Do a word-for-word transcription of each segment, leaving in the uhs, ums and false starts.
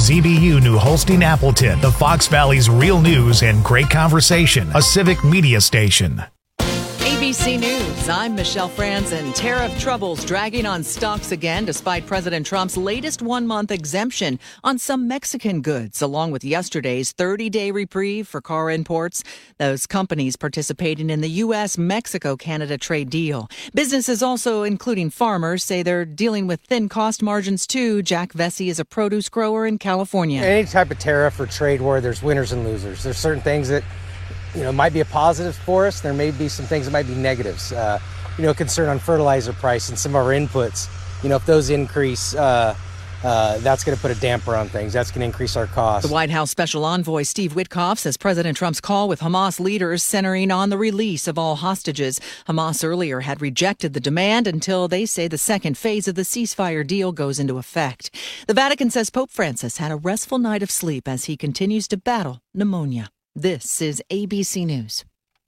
Z B U New Holstein Appleton, the Fox Valley's real news and great conversation, a civic media station. A B C News, I'm Michelle Franzen. Tariff troubles dragging on stocks again despite President Trump's latest one-month exemption on some Mexican goods, along with yesterday's thirty-day reprieve for car imports. Those companies participating in the U S Mexico Canada trade deal. Businesses also, including farmers, say they're dealing with thin cost margins too. Jack Vesey is a produce grower in California. Any type of tariff or trade war, there's winners and losers. There's certain things that you know, might be a positive for us. There may be some things that might be negatives. Uh, you know, concern on fertilizer price and some of our inputs. You know, if those increase, uh, uh, that's going to put a damper on things. That's going to increase our costs. The White House Special Envoy Steve Witkoff says President Trump's call with Hamas leaders centering on the release of all hostages. Hamas earlier had rejected the demand until they say the second phase of the ceasefire deal goes into effect. The Vatican says Pope Francis had a restful night of sleep as he continues to battle pneumonia. This is A B C News.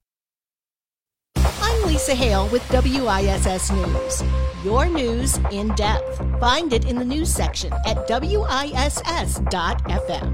I'm Lisa Hale with W I S S News. Your news in depth. Find it in the news section at W I S S dot F M.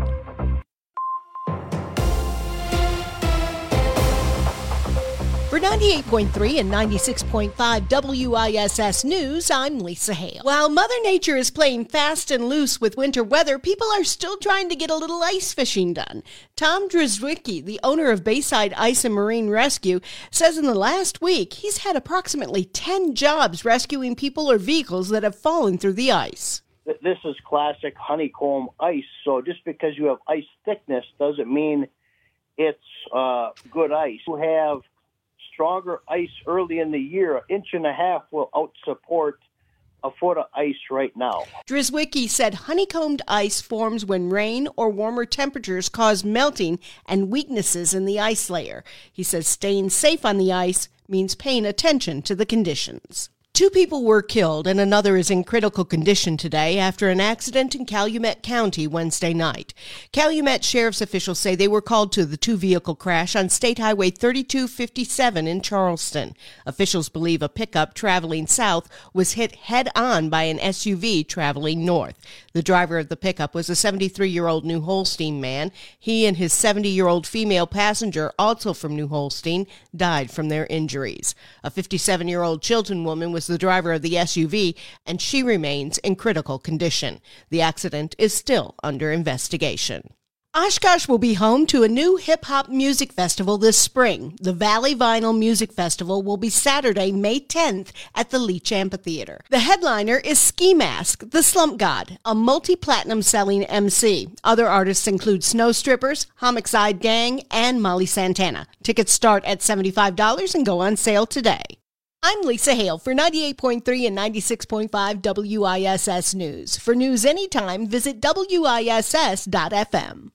For ninety-eight point three and ninety-six point five W I S S News, I'm Lisa Hale. While Mother Nature is playing fast and loose with winter weather, people are still trying to get a little ice fishing done. Tom Drzwicki, the owner of Bayside Ice and Marine Rescue, says in the last week he's had approximately ten jobs rescuing people or vehicles that have fallen through the ice. This is classic honeycomb ice, so just because you have ice thickness doesn't mean it's uh, good ice. You have stronger ice early in the year. An inch and a half will out-support a foot of ice right now. Drzwicki said honeycombed ice forms when rain or warmer temperatures cause melting and weaknesses in the ice layer. He says staying safe on the ice means paying attention to the conditions. Two people were killed and another is in critical condition today after an accident in Calumet County Wednesday night. Calumet sheriff's officials say they were called to the two-vehicle crash on State Highway thirty-two fifty-seven in Charleston. Officials believe a pickup traveling south was hit head-on by an S U V traveling north. The driver of the pickup was a seventy-three-year-old New Holstein man. He and his seventy-year-old female passenger, also from New Holstein, died from their injuries. A fifty-seven-year-old Chilton woman was the driver of the S U V, and she remains in critical condition. The accident is still under investigation. Oshkosh will be home to a new hip-hop music festival this spring. The Valley Vinyl Music Festival will be Saturday, May tenth at the Leach Amphitheater. The headliner is Ski Mask, the Slump God, a multi-platinum selling M C. Other artists include Snow Strippers, Homicide Gang, and Molly Santana. Tickets start at seventy-five dollars and go on sale today. I'm Lisa Hale for ninety-eight point three and ninety-six point five W I S S News. For news anytime, visit W I S S dot F M.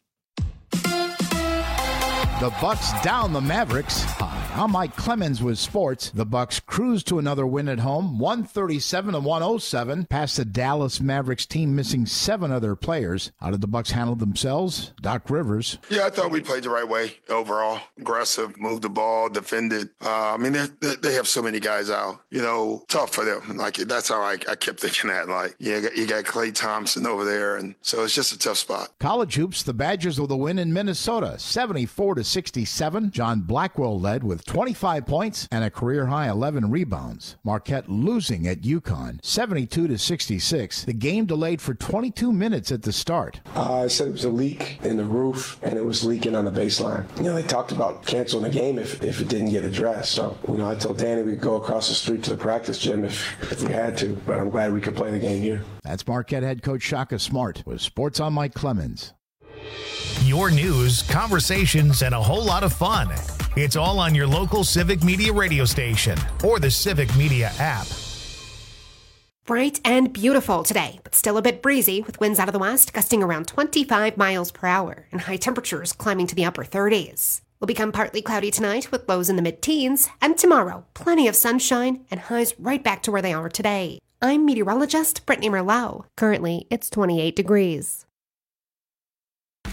The Bucks down the Mavericks. Hi, I'm Mike Clemens with sports. The Bucks cruise to another win at home, one thirty-seven to one oh seven, past the Dallas Mavericks team missing seven other players. How did the Bucks handle themselves? Doc Rivers. Yeah, I thought we played the right way overall. Aggressive, moved the ball, defended. Uh, I mean, they they have so many guys out. You know, tough for them. Like that's how I, I kept thinking that. Like, yeah, you got, you got Klay Thompson over there, and so it's just a tough spot. College hoops. The Badgers with a win in Minnesota, seventy-four to sixty-seven. John Blackwell led with twenty-five points and a career-high eleven rebounds. Marquette losing at UConn, seventy-two to sixty-six. The game delayed for twenty-two minutes at the start. Uh, I said it was a leak in the roof, and it was leaking on the baseline. You know, they talked about canceling the game if, if it didn't get addressed. So, you know, I told Danny we'd go across the street to the practice gym if, if we had to, but I'm glad we could play the game here. That's Marquette head coach Shaka Smart with Sports on Mike Clemens. Your news, conversations, and a whole lot of fun. It's all on your local Civic Media radio station or the Civic Media app. Bright and beautiful today, but still a bit breezy with winds out of the west gusting around twenty-five miles per hour and high temperatures climbing to the upper thirties. Will become partly cloudy tonight with lows in the mid-teens, and tomorrow, plenty of sunshine and highs right back to where they are today. I'm meteorologist Brittany Merlot. Currently, it's twenty-eight degrees.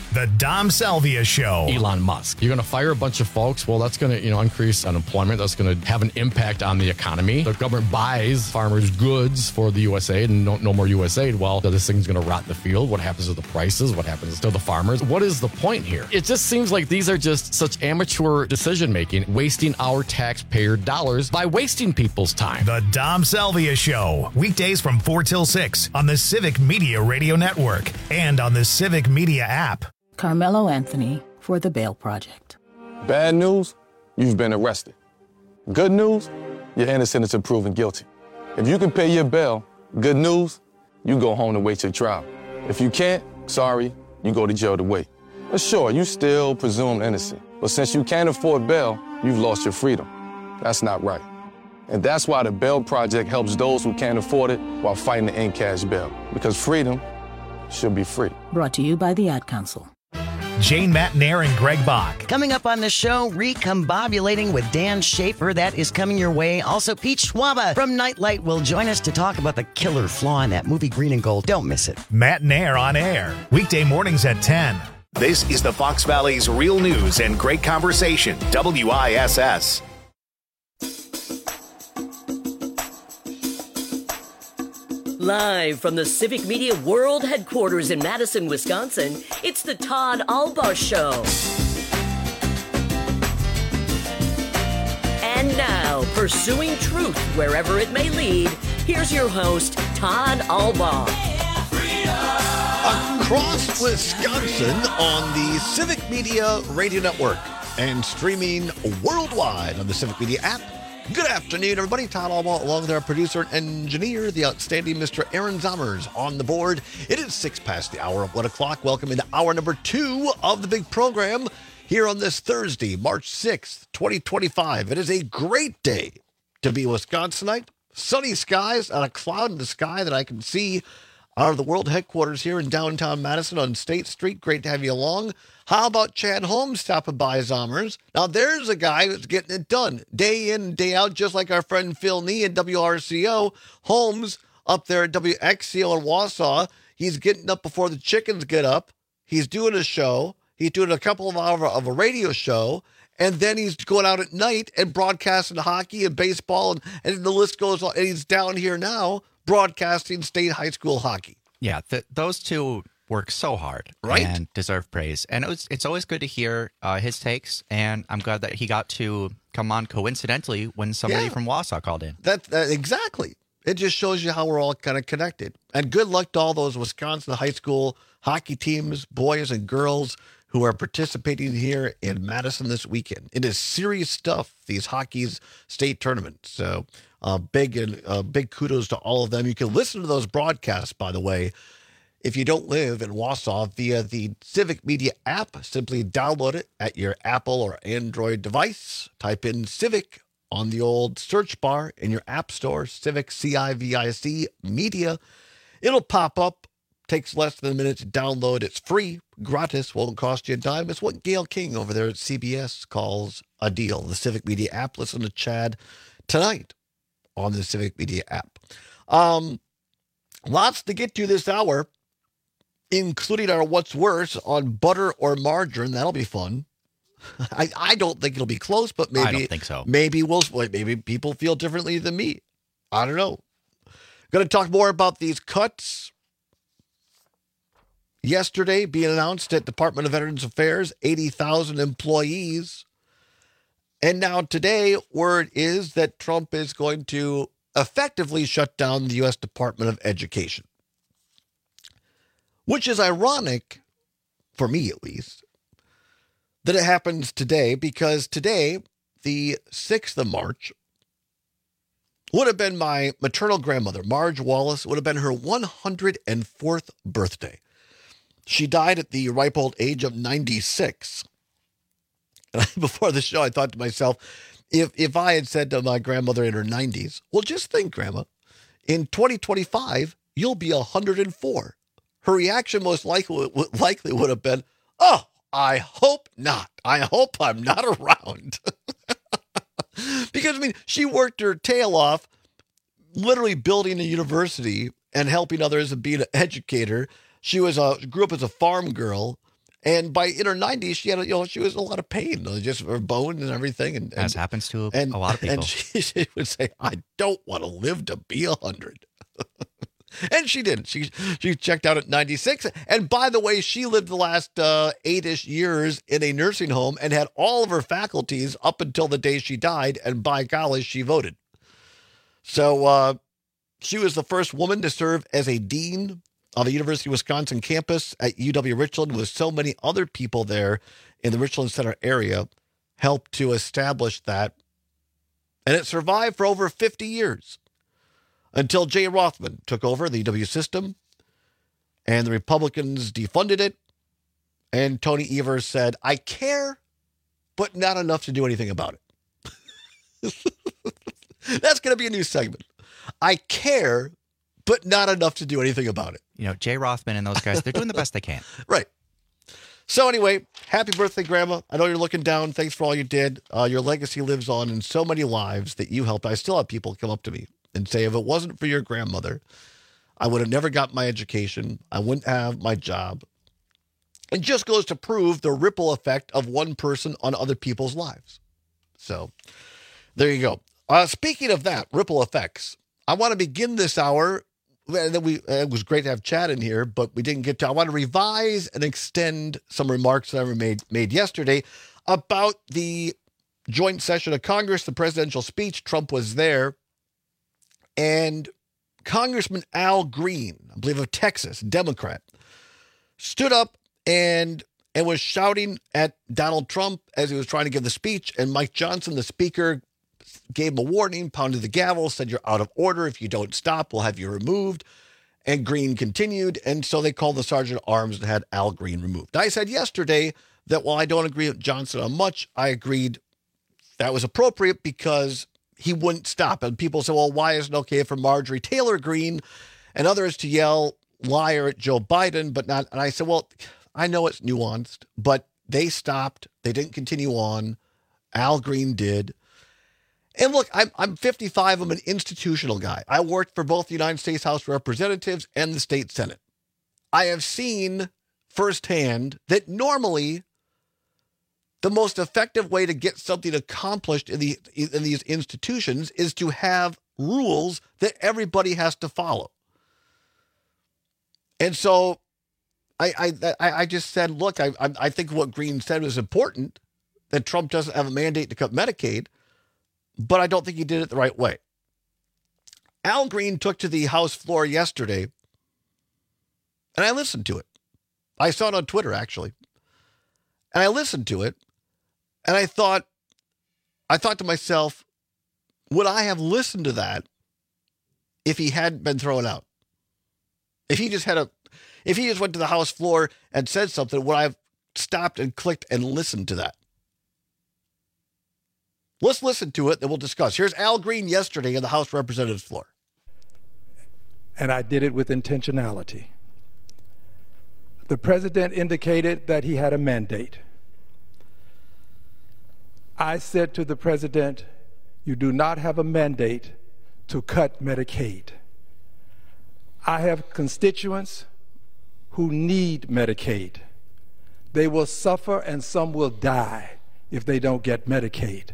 The Dom Salvia Show. Elon Musk. You're going to fire a bunch of folks. Well, that's going to, you know, increase unemployment. That's going to have an impact on the economy. The government buys farmers goods for the U S A I D and no, no more U S A I D. Well, this thing's going to rot in the field. What happens to the prices? What happens to the farmers? What is the point here? It just seems like these are just such amateur decision making, wasting our taxpayer dollars by wasting people's time. The Dom Salvia Show. Weekdays from four till six on the Civic Media Radio Network and on the Civic Media app. Carmelo Anthony for the Bail Project. Bad news, you've been arrested. Good news, you're innocent until proven guilty. If you can pay your bail, good news, you go home to wait your trial. If you can't, sorry, you go to jail to wait. But sure, you still presumed innocent. But since you can't afford bail, you've lost your freedom. That's not right. And that's why the Bail Project helps those who can't afford it while fighting to end cash bail. Because freedom should be free. Brought to you by the Ad Council. Jane Matnair and Greg Bach. Coming up on the show, Recombobulating with Dan Schaefer. That is coming your way. Also, Pete Schwaba from Nightlight will join us to talk about the killer flaw in that movie Green and Gold. Don't miss it. Matnair on air. Weekday mornings at ten. This is the Fox Valley's Real News and Great Conversation. W I S S. Live from the Civic Media World Headquarters in Madison, Wisconsin, it's the Todd Albaugh Show. And now, pursuing truth wherever it may lead, here's your host, Todd Albaugh. Across Wisconsin on the Civic Media Radio Network and streaming worldwide on the Civic Media app. Good afternoon, everybody. Todd Albaugh, along with our producer and engineer, the outstanding Mister Aaron Zommers, on the board. It is six past the hour of one o'clock. Welcome into hour number two of the big program here on this Thursday, March sixth, twenty twenty-five. It is a great day to be a Wisconsinite. Sunny skies, not a cloud in the sky that I can see out of the world headquarters here in downtown Madison on State Street. Great to have you along. How about Chad Holmes stopping by Zommers? Now, there's a guy who's getting it done day in, day out, just like our friend Phil Nee at W R C O. Holmes up there at W X C O in Wausau. He's getting up before the chickens get up. He's doing a show. He's doing a couple of hours of a radio show. And then he's going out at night and broadcasting hockey and baseball. And, and the list goes on. And he's down here now broadcasting state high school hockey. Yeah, th- those two work so hard, right, and deserve praise. And it was, it's always good to hear uh, his takes, and I'm glad that he got to come on coincidentally when somebody yeah. from Wausau called in. That, that exactly. It just shows you how we're all kind of connected. And good luck to all those Wisconsin high school hockey teams, boys and girls, who are participating here in Madison this weekend. It is serious stuff, these hockey's state tournaments. So uh, big and uh, big kudos to all of them. You can listen to those broadcasts, by the way, if you don't live in Wausau, via the Civic Media app. Simply download it at your Apple or Android device. Type in Civic on the old search bar in your app store, Civic, C I V I C, Media. It'll pop up. Takes less than a minute to download. It's free, gratis, won't cost you a dime. It's what Gail King over there at C B S calls a deal. The Civic Media app. Listen to Chad tonight on the Civic Media app. Um, lots to get to this hour, including our what's worse on butter or margarine. That'll be fun. I, I don't think it'll be close, but maybe I don't think so. Maybe we'll maybe people feel differently than me. I don't know. Going to talk more about these cuts. Yesterday, being announced at Department of Veterans Affairs, eighty thousand employees. And now today, word is that Trump is going to effectively shut down the U S Department of Education. Which is ironic, for me at least, that it happens today, because today, the sixth of March, would have been my maternal grandmother, Marge Wallace, would have been her one hundred fourth birthday. She died at the ripe old age of ninety-six. And before the show, I thought to myself, if if I had said to my grandmother in her nineties, well, just think, Grandma, in twenty twenty-five, you'll be one hundred four. Her reaction most likely, likely would have been, oh, I hope not. I hope I'm not around. Because, I mean, she worked her tail off, literally building a university and helping others and being an educator. She was a grew up as a farm girl, And by in her nineties, she had, you know, she was in a lot of pain, just her bones and everything. And, and As happens to and, a lot of people. And she, she would say, I don't want to live to be a hundred. And she did. She she checked out at ninety-six. And by the way, she lived the last uh, eight-ish years in a nursing home and had all of her faculties up until the day she died. And by golly, she voted. So uh, she was the first woman to serve as a dean of the University of Wisconsin campus at U W-Richland, with so many other people there in the Richland Center area, helped to establish that. And it survived for over fifty years until Jay Rothman took over the U W system and the Republicans defunded it. And Tony Evers said, I care, but not enough to do anything about it. That's going to be a new segment. I care, but not enough to do anything about it. You know, Jay Rothman and those guys, they're doing the best they can. Right. So anyway, happy birthday, Grandma. I know you're looking down. Thanks for all you did. Uh, your legacy lives on in so many lives that you helped. I still have people come up to me and say, if it wasn't for your grandmother, I would have never got my education. I wouldn't have my job. It just goes to prove the ripple effect of one person on other people's lives. So there you go. Uh, speaking of that, ripple effects, I want to begin this hour. And then we, it was great to have Chad in here, but we didn't get to. I want to revise and extend some remarks that I made, made yesterday about the joint session of Congress, the presidential speech. Trump was there. And Congressman Al Green, I believe of Texas, Democrat, stood up and and was shouting at Donald Trump as he was trying to give the speech. And Mike Johnson, the speaker, gave him a warning, pounded the gavel, said, you're out of order. If you don't stop, we'll have you removed. And Green continued. And so they called the sergeant at arms and had Al Green removed. I said yesterday that while I don't agree with Johnson on much, I agreed that was appropriate because he wouldn't stop. And people say, well, why isn't it okay for Marjorie Taylor Greene and others to yell liar at Joe Biden, but not? And I said, well, I know it's nuanced, but they stopped. They didn't continue on. Al Green did. And look, I'm, I'm fifty-five. I'm an institutional guy. I worked for both the United States House of Representatives and the state Senate. I have seen firsthand that normally the most effective way to get something accomplished in the in these institutions is to have rules that everybody has to follow. And so I I I just said, look, I I think what Green said was important, that Trump doesn't have a mandate to cut Medicaid, but I don't think he did it the right way. Al Green took to the House floor yesterday, and I listened to it. I saw it on Twitter, actually. And I listened to it, and I thought, I thought to myself, would I have listened to that if he hadn't been thrown out? If he just had a, if he just went to the House floor and said something, would I have stopped and clicked and listened to that? Let's listen to it, then we'll discuss. Here's Al Green yesterday in the House Representatives floor. And I did it with intentionality. The president indicated that he had a mandate. I said to the president, you do not have a mandate to cut Medicaid. I have constituents who need Medicaid. They will suffer and some will die if they don't get Medicaid.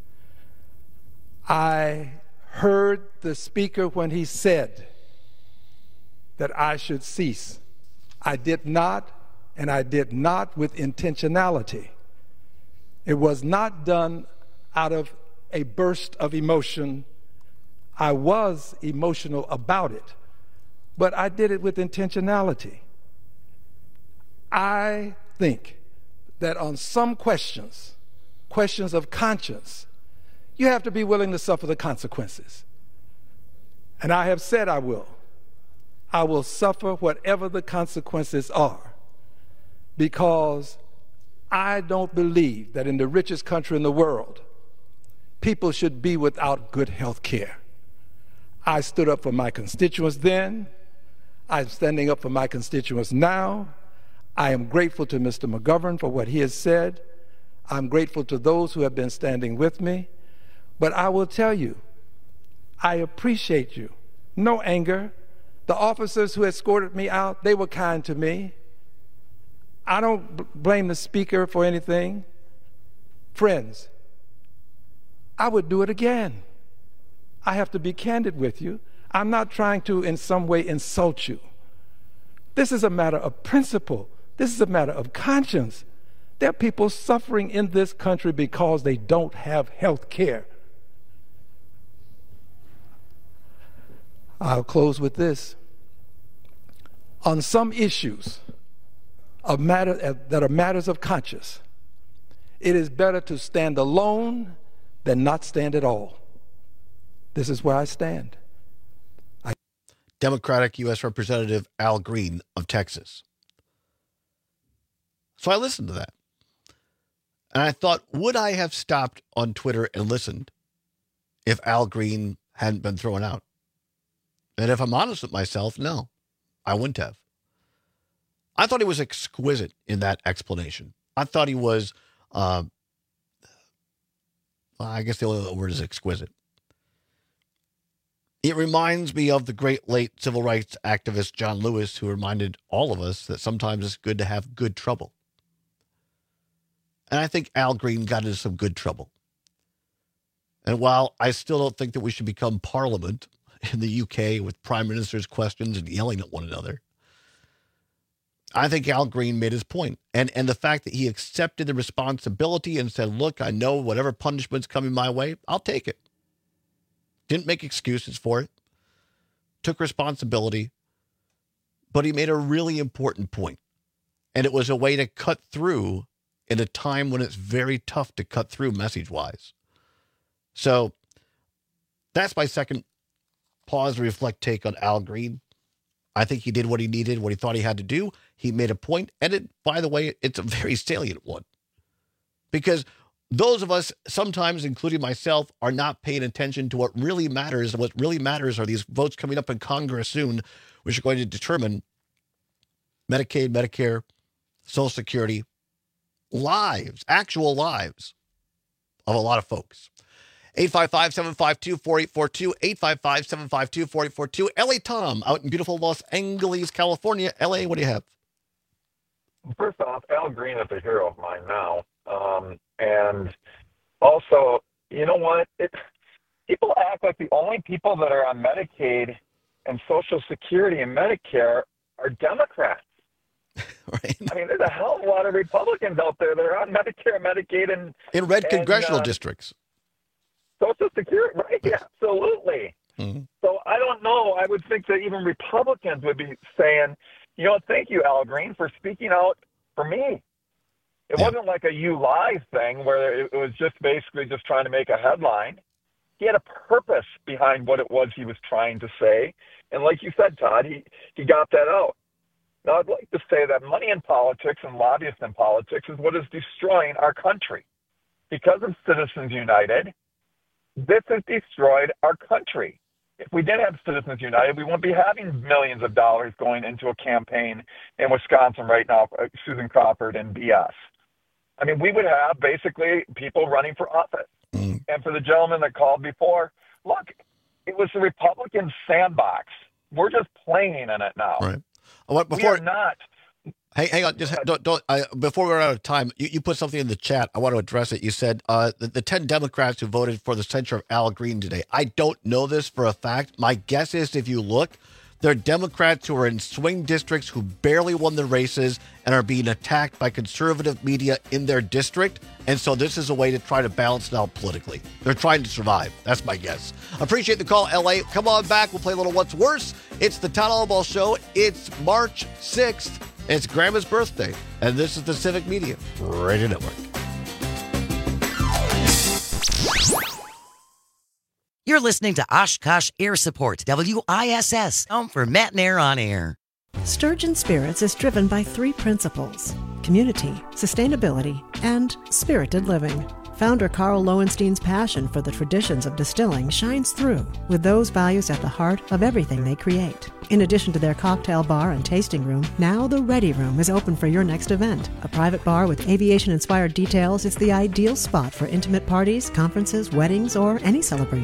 I heard the speaker when he said that I should cease. I did not, and I did not with intentionality. It was not done out of a burst of emotion. I was emotional about it, but I did it with intentionality. I think that on some questions, questions of conscience, you have to be willing to suffer the consequences. And I have said I will. I will suffer whatever the consequences are, because I don't believe that in the richest country in the world, people should be without good health care. I stood up for my constituents then. I'm standing up for my constituents now. I am grateful to Mister McGovern for what he has said. I'm grateful to those who have been standing with me. But I will tell you, I appreciate you. No anger. The officers who escorted me out, they were kind to me. I don't b- blame the speaker for anything. Friends, I would do it again. I have to be candid with you. I'm not trying to in some way insult you. This is a matter of principle. This is a matter of conscience. There are people suffering in this country because they don't have health care. I'll close with this. On some issues of matter, that are matters of conscience, it is better to stand alone than not stand at all. This is where I stand. I- Democratic U S Representative Al Green of Texas. So I listened to that. And I thought, would I have stopped on Twitter and listened if Al Green hadn't been thrown out? And if I'm honest with myself, no, I wouldn't have. I thought he was exquisite in that explanation. I thought he was, uh, well, I guess the only word is exquisite. It reminds me of the great late civil rights activist John Lewis, who reminded all of us that sometimes it's good to have good trouble. And I think Al Green got into some good trouble. And while I still don't think that we should become Parliament in the U K with prime minister's questions and yelling at one another, I think Al Green made his point. And and the fact that he accepted the responsibility and said, look, I know whatever punishment's coming my way, I'll take it. Didn't make excuses for it. Took responsibility. But he made a really important point. And it was a way to cut through in a time when it's very tough to cut through message-wise. So that's my second pause, reflect take on Al Green. I think he did what he needed, what he thought he had to do. He made a point, and it, by the way, it's a very salient one. Because those of us, sometimes including myself, are not paying attention to what really matters. And what really matters are these votes coming up in Congress soon, which are going to determine Medicaid, Medicare, Social Security, lives, actual lives of a lot of folks. eight five five, seven five two, four eight four two, eight five five, seven five two, four eight four two. L A Tom out in beautiful Los Angeles, California. L A, what do you have? First off, Al Green is a hero of mine now. Um, and also, you know what? It, people act like the only people that are on Medicaid and Social Security and Medicare are Democrats. Right. I mean, there's a hell of a lot of Republicans out there that are on Medicare, Medicaid, and in red and, congressional uh, districts. Social Security, right? Yeah, absolutely. Mm-hmm. So I don't know. I would think that even Republicans would be saying, you know, thank you, Al Green, for speaking out for me. It yeah. wasn't like a you lie thing where it was just basically just trying to make a headline. He had a purpose behind what it was he was trying to say. And like you said, Todd, he, he got that out. Now, I'd like to say that money in politics and lobbyists in politics is what is destroying our country. Because of Citizens United, this has destroyed our country. If we didn't have Citizens United, we wouldn't be having millions of dollars going into a campaign in Wisconsin right now, Susan Crawford and B S. I mean, we would have basically people running for office. Mm. And for the gentleman that called before, look, it was the Republican sandbox. We're just playing in it now. Right. What, before, we are not. Hey, hang on. Just don't. don't I, before we're out of time, you, you put something in the chat. I want to address it. You said uh, the, the ten Democrats who voted for the censure of Al Green today. I don't know this for a fact. My guess is if you look, they're Democrats who are in swing districts who barely won the races and are being attacked by conservative media in their district. And so this is a way to try to balance it out politically. They're trying to survive. That's my guess. Appreciate the call, L A. Come on back. We'll play a little What's Worse. It's the Todd Albaugh Show. It's March sixth. It's Grandma's birthday. And this is the Civic Media Radio Network. You're listening to Oshkosh Air Support, W I S S, home for Matt and Air on Air. Sturgeon Spirits is driven by three principles: community, sustainability, and spirited living. Founder Carl Lowenstein's passion for the traditions of distilling shines through, with those values at the heart of everything they create. In addition to their cocktail bar and tasting room, now the Ready Room is open for your next event. A private bar with aviation-inspired details is the ideal spot for intimate parties, conferences, weddings, or any celebration.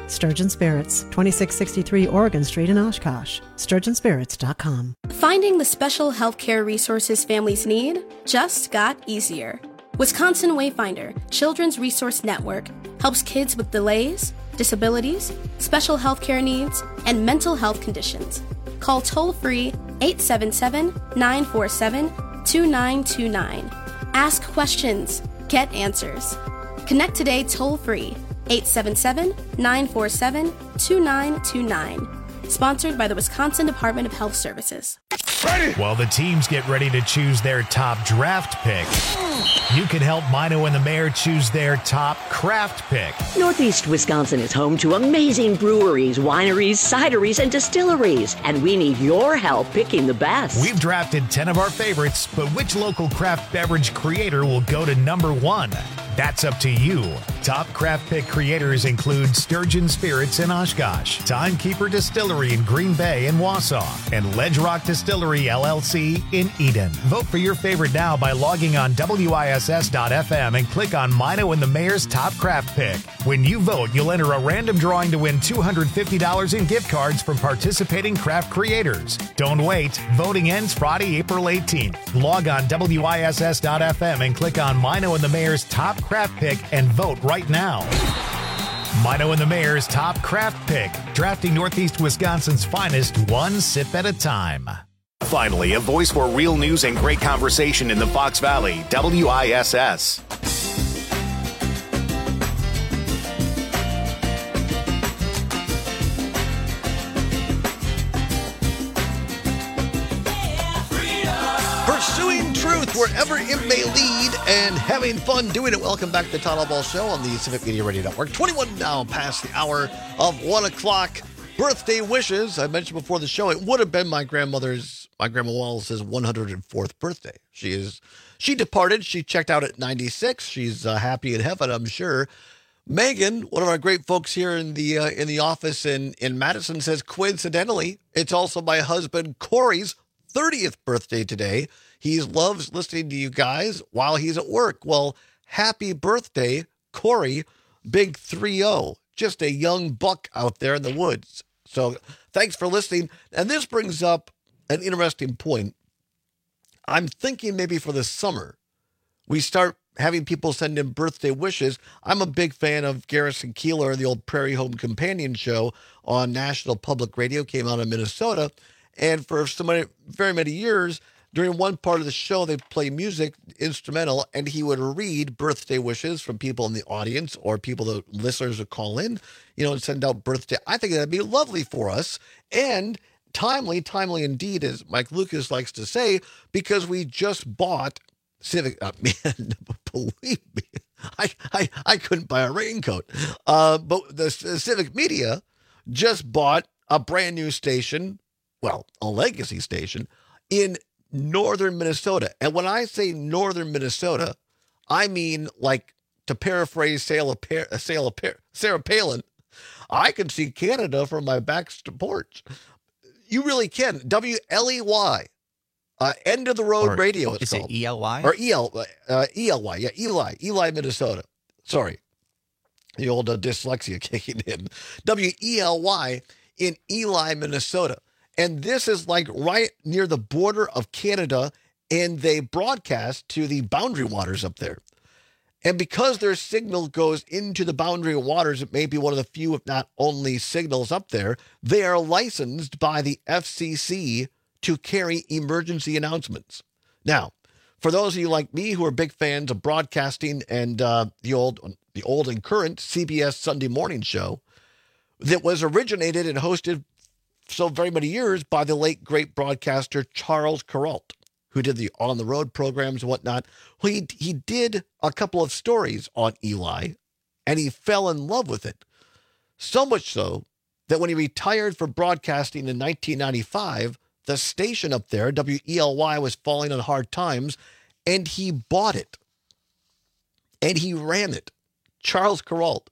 Sturgeon Spirits, twenty-six sixty-three Oregon Street in Oshkosh. sturgeon spirits dot com. Finding the special healthcare resources families need just got easier. Wisconsin Wayfinder, Children's Resource Network, helps kids with delays, disabilities, special healthcare needs, and mental health conditions. Call toll-free eight seven seven, nine four seven, two nine two nine. Ask questions. Get answers. Connect today toll-free eight seven seven, nine four seven, two nine two nine. Sponsored by the Wisconsin Department of Health Services. While the teams get ready to choose their top draft pick, you can help Mino and the Mayor choose their top craft pick. Northeast Wisconsin is home to amazing breweries, wineries, cideries, and distilleries, and we need your help picking the best. We've drafted ten of our favorites, but which local craft beverage creator will go to number one? That's up to you. Top craft pick creators include Sturgeon Spirits in Oshkosh, Timekeeper Distillery in Green Bay and Wausau, and Ledge Rock Distillery L L C in Eden. Vote for your favorite now by logging on W I S S dot F M and click on Mino and the Mayor's Top Craft Pick. When you vote, you'll enter a random drawing to win two hundred fifty dollars in gift cards from participating craft creators. Don't wait. Voting ends Friday, April eighteenth. Log on W I S S dot F M and click on Mino and the Mayor's Top Craft Pick and vote right now. Mino and the Mayor's Top Craft Pick, drafting Northeast Wisconsin's finest one sip at a time. Finally, a voice for real news and great conversation in the Fox Valley, W I S S. Pursuing truth wherever it may lead and having fun doing it. Welcome back to the Todd Ball Show on the Civic Media Radio Network. twenty-one now past the hour of one o'clock. Birthday wishes. I mentioned before the show, it would have been my grandmother's, my grandma Wallace's one hundred fourth birthday. She is, she departed. She checked out at ninety-six. She's uh, happy in heaven, I'm sure. Megan, one of our great folks here in the uh, in the office in, in Madison, says, coincidentally, it's also my husband Corey's thirtieth birthday today. He loves listening to you guys while he's at work. Well, happy birthday, Corey, big three oh. Just a young buck out there in the woods. So thanks for listening. And this brings up an interesting point. I'm thinking maybe for the summer, we start having people send in birthday wishes. I'm a big fan of Garrison Keillor and the old Prairie Home Companion show on National Public Radio, came out in Minnesota. And for so many, very many years, during one part of the show, they'd play music, instrumental, and he would read birthday wishes from people in the audience or people, the listeners would call in, you know, and send out birthday. I think that'd be lovely for us and timely, timely indeed, as Mike Lucas likes to say, because we just bought Civic. Uh, man, believe me, I, I, I couldn't buy a raincoat. Uh, but the, the Civic Media just bought a brand new station, well, a legacy station in northern Minnesota. And when I say northern Minnesota, I mean, like, to paraphrase Sarah, Sarah, Sarah Palin, I can see Canada from my back porch. You really can. W L E Y, uh, end of the road or, radio. It's is called. it E L Y? Or E L, uh, E L Y, yeah, Eli, Eli, Minnesota. Sorry. The old uh, dyslexia kicking in. W E L Y in Eli, Minnesota. And this is like right near the border of Canada, and they broadcast to the boundary waters up there. And because their signal goes into the boundary waters, it may be one of the few, if not only, signals up there. They are licensed by the F C C to carry emergency announcements. Now, for those of you like me who are big fans of broadcasting and uh, the old, the old and current C B S Sunday morning show that was originated and hosted so very many years by the late great broadcaster Charles Kuralt, who did the On the Road programs and whatnot. Well, he, he did a couple of stories on Eli, and he fell in love with it. So much so that when he retired from broadcasting in nineteen ninety-five, the station up there, W E L Y, was falling on hard times, and he bought it. And he ran it. Charles Kuralt,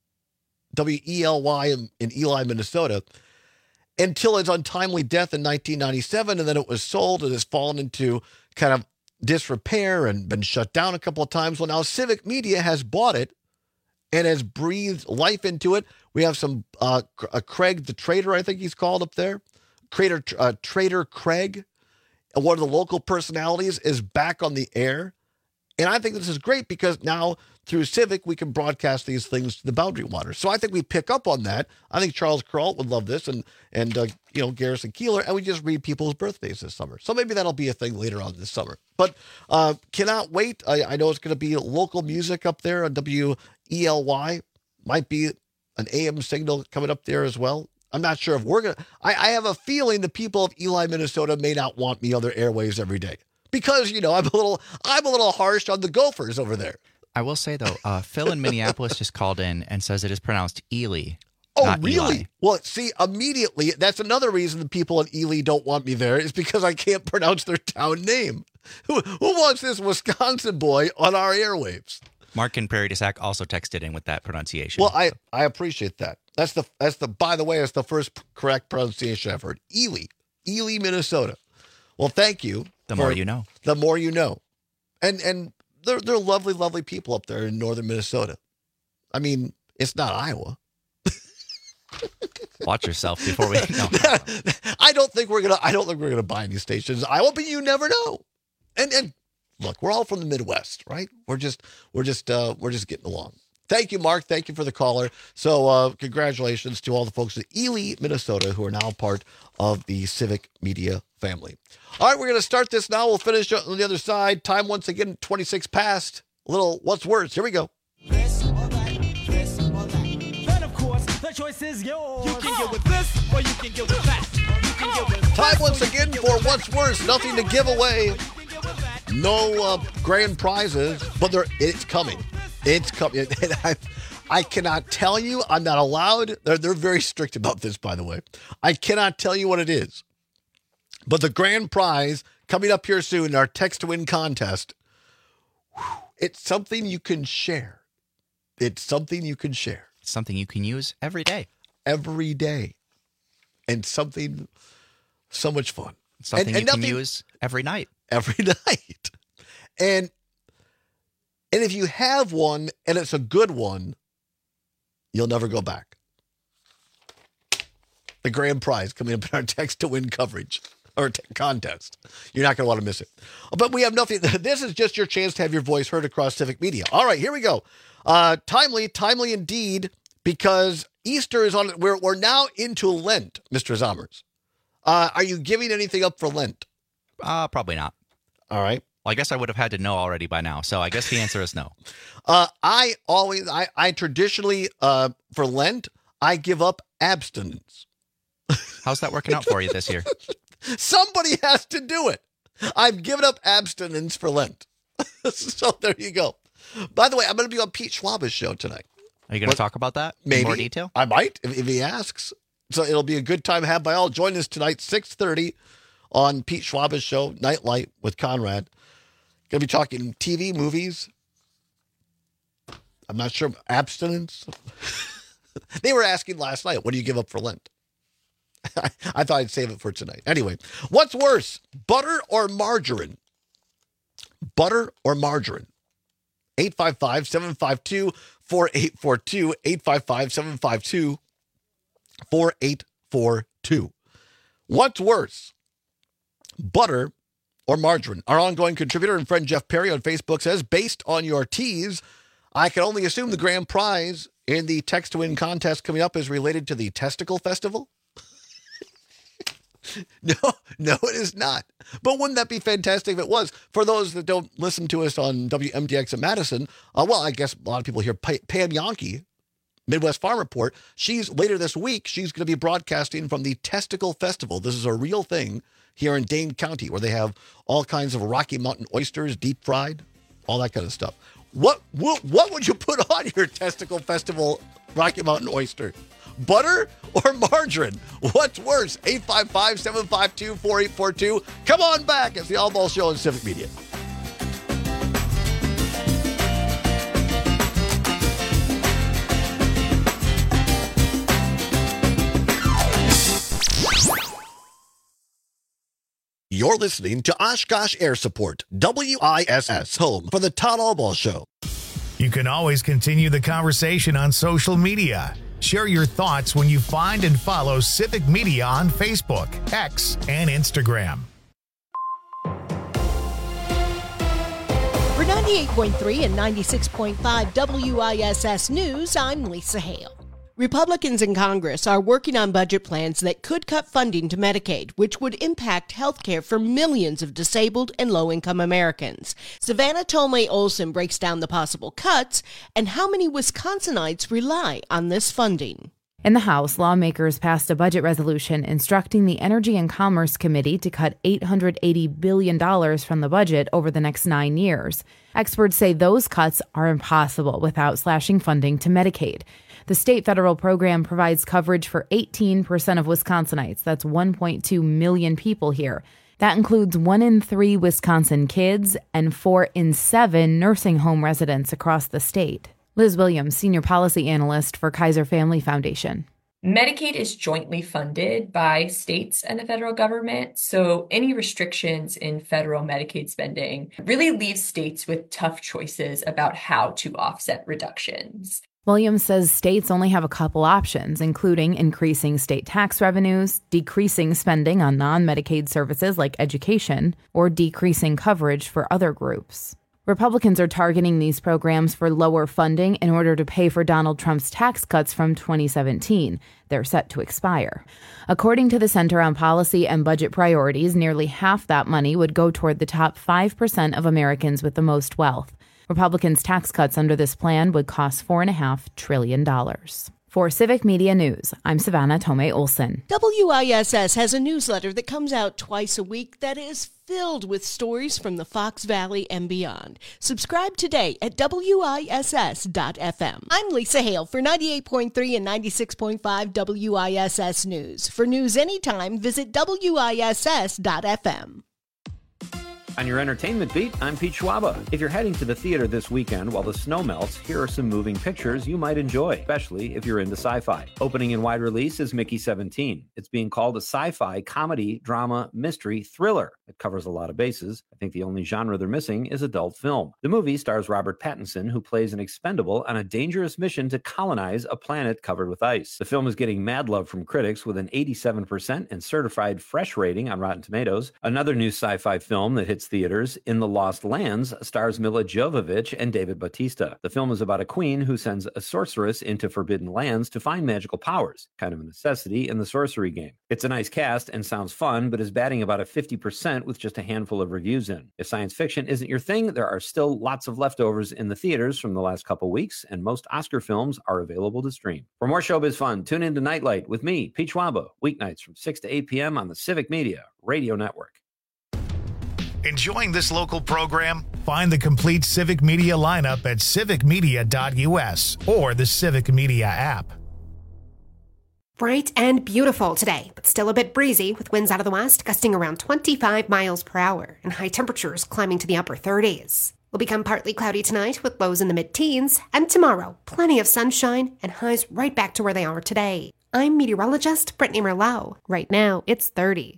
W E L Y in, in Eli, Minnesota, until its untimely death in nineteen ninety-seven, and then it was sold and has fallen into kind of disrepair and been shut down a couple of times. Well, now Civic Media has bought it, and has breathed life into it. We have some uh, uh, Craig the Trader, I think he's called up there. Trader, uh, Trader Craig, one of the local personalities, is back on the air. And I think this is great because now through Civic, we can broadcast these things to the Boundary Waters. So I think we pick up on that. I think Charles Kuralt would love this, and, and uh, you know, Garrison Keillor, and we just read people's birthdays this summer. So maybe that'll be a thing later on this summer. But uh, cannot wait. I, I know it's going to be local music up there on W E L Y. Might be an A M signal coming up there as well. I'm not sure if we're going to... I have a feeling the people of Ely, Minnesota may not want me on their airwaves every day. Because, you know, I'm a little I'm a little harsh on the Gophers over there. I will say, though, uh, Phil in Minneapolis just called in and says it is pronounced Ely. Oh, really? Eli. Well, see, immediately, that's another reason the people in Ely don't want me there is because I can't pronounce their town name. Who, who wants this Wisconsin boy on our airwaves? Mark in Prairie du Sac also texted in with that pronunciation. Well, I, I appreciate that. That's the, that's the, by the way, that's the first correct pronunciation I've heard. Ely. Ely, Minnesota. Well, thank you. The more you know. The more you know. And and they're, they're lovely, lovely people up there in northern Minnesota. I mean, it's not Iowa. Watch yourself before we no. I don't think we're gonna I don't think we're gonna buy any stations in Iowa, but you never know. And and look, we're all from the Midwest, right? We're just we're just uh, we're just getting along. Thank you, Mark. Thank you for the caller. So uh, congratulations to all the folks in Ely, Minnesota, who are now part of the Civic Media family. All right, we're going to start this now. We'll finish on the other side. Time once again, twenty-six past. A little what's words. Here we go. This or that, this or that. Then, of course, the choice is yours. You can get with this or you can get with that. You can get with Time once again for what's worse. Nothing to give away. No uh, grand prizes, but there it's coming. It's coming. And I, I cannot tell you. I'm not allowed. They're, they're very strict about this, by the way. I cannot tell you what it is. But the grand prize coming up here soon in our text to win contest, it's something you can share. It's something you can share. It's something you can use every day. Every day. And something so much fun. Something and, you and can nothing, use every night. Every night. And and if you have one and it's a good one, you'll never go back. The grand prize coming up in our text to win coverage. Or t- contest. You're not going to want to miss it. But we have nothing. This is just your chance to have your voice heard across Civic Media. All right, here we go. Uh, timely, timely indeed, because Easter is on. We're, we're now into Lent, Mister Zommers. Uh, are you giving anything up for Lent? Uh, probably not. All right. Well, I guess I would have had to know already by now. So I guess the answer is no. uh, I always, I, I traditionally, uh, for Lent, I give up abstinence. How's that working out for you this year? Somebody has to do it. I've given up abstinence for Lent. So there you go. By the way, I'm going to be on Pete Schwaba's show tonight. Are you going to talk about that maybe, in more detail? I might, if, if he asks. So it'll be a good time to have by all. Join us tonight, six thirty on Pete Schwaba's show, Nightlight with Conrad. Going to be talking T V, movies. I'm not sure. Abstinence. They were asking last night, what do you give up for Lent? I, I thought I'd save it for tonight. Anyway, what's worse, butter or margarine? Butter or margarine? eight five five, seven five two, four eight four two, eight five five, seven five two, four eight four two. What's worse, butter or margarine? Our ongoing contributor and friend Jeff Perry on Facebook says, based on your tease, I can only assume the grand prize in the text to win contest coming up is related to the Testicle Festival. No, no, it is not. But wouldn't that be fantastic if it was? For those that don't listen to us on W M D X in Madison, uh, well, I guess a lot of people hear Pam Yonke, Midwest Farm Report. She's later this week, she's going to be broadcasting from the Testicle Festival. This is a real thing here in Dane County where they have all kinds of Rocky Mountain oysters, deep fried, all that kind of stuff. What, what, what would you put on your Testicle Festival Rocky Mountain oyster? Butter or margarine? What's worse? eight five five, seven five two, four eight four two. Come on back. It's the All Ball Show on Civic Media. You're listening to Oshkosh Air Support, W I S S, home for the Todd All Ball Show. You can always continue the conversation on social media. Share your thoughts when you find and follow Civic Media on Facebook, X, and Instagram. For ninety-eight point three and ninety-six point five W I S S News, I'm Lisa Hale. Republicans in Congress are working on budget plans that could cut funding to Medicaid, which would impact health care for millions of disabled and low-income Americans. Savannah Tomei Olson breaks down the possible cuts and how many Wisconsinites rely on this funding. In the House, lawmakers passed a budget resolution instructing the Energy and Commerce Committee to cut eight hundred eighty billion dollars from the budget over the next nine years. Experts say those cuts are impossible without slashing funding to Medicaid. The state federal program provides coverage for eighteen percent of Wisconsinites. That's one point two million people here. That includes one in three Wisconsin kids and four in seven nursing home residents across the state. Liz Williams, Senior Policy Analyst for Kaiser Family Foundation. Medicaid is jointly funded by states and the federal government, so any restrictions in federal Medicaid spending really leaves states with tough choices about how to offset reductions. Williams says states only have a couple options, including increasing state tax revenues, decreasing spending on non-Medicaid services like education, or decreasing coverage for other groups. Republicans are targeting these programs for lower funding in order to pay for Donald Trump's tax cuts from twenty seventeen. They're set to expire. According to the Center on Policy and Budget Priorities, nearly half that money would go toward the top five percent of Americans with the most wealth. Republicans' tax cuts under this plan would cost four point five trillion dollars. For Civic Media News, I'm Savannah Tomei Olson. W I S S has a newsletter that comes out twice a week that is filled with stories from the Fox Valley and beyond. Subscribe today at W I S S dot F M. I'm Lisa Hale for ninety-eight point three and ninety-six point five W I S S News. For news anytime, visit W I S S dot F M. On your entertainment beat, I'm Pete Schwaba. If you're heading to the theater this weekend while the snow melts, here are some moving pictures you might enjoy, especially if you're into sci-fi. Opening in wide release is Mickey seventeen. It's being called a sci-fi, comedy, drama, mystery, thriller. It covers a lot of bases. I think the only genre they're missing is adult film. The movie stars Robert Pattinson, who plays an expendable on a dangerous mission to colonize a planet covered with ice. The film is getting mad love from critics with an eighty-seven percent and certified fresh rating on Rotten Tomatoes. Another new sci-fi film that hits theaters, In the Lost Lands, stars Mila Jovovich and David Bautista. The film is about a queen who sends a sorceress into forbidden lands to find magical powers, kind of a necessity in the sorcery game. It's a nice cast and sounds fun, but is batting about a fifty percent with just a handful of reviews in. If science fiction isn't your thing, there are still lots of leftovers in the theaters from the last couple weeks, and most Oscar films are available to stream. For more showbiz fun, tune in to Nightlight with me, Pete Schwaba, weeknights from six to eight p.m. on the Civic Media Radio Network. Enjoying this local program? Find the complete Civic Media lineup at civic media dot U S or the Civic Media app. Bright and beautiful today, but still a bit breezy with winds out of the west gusting around twenty-five miles per hour and high temperatures climbing to the upper thirties. Will become partly cloudy tonight with lows in the mid-teens, and tomorrow, plenty of sunshine and highs right back to where they are today. I'm meteorologist Brittany Merlot. Right now, it's thirty.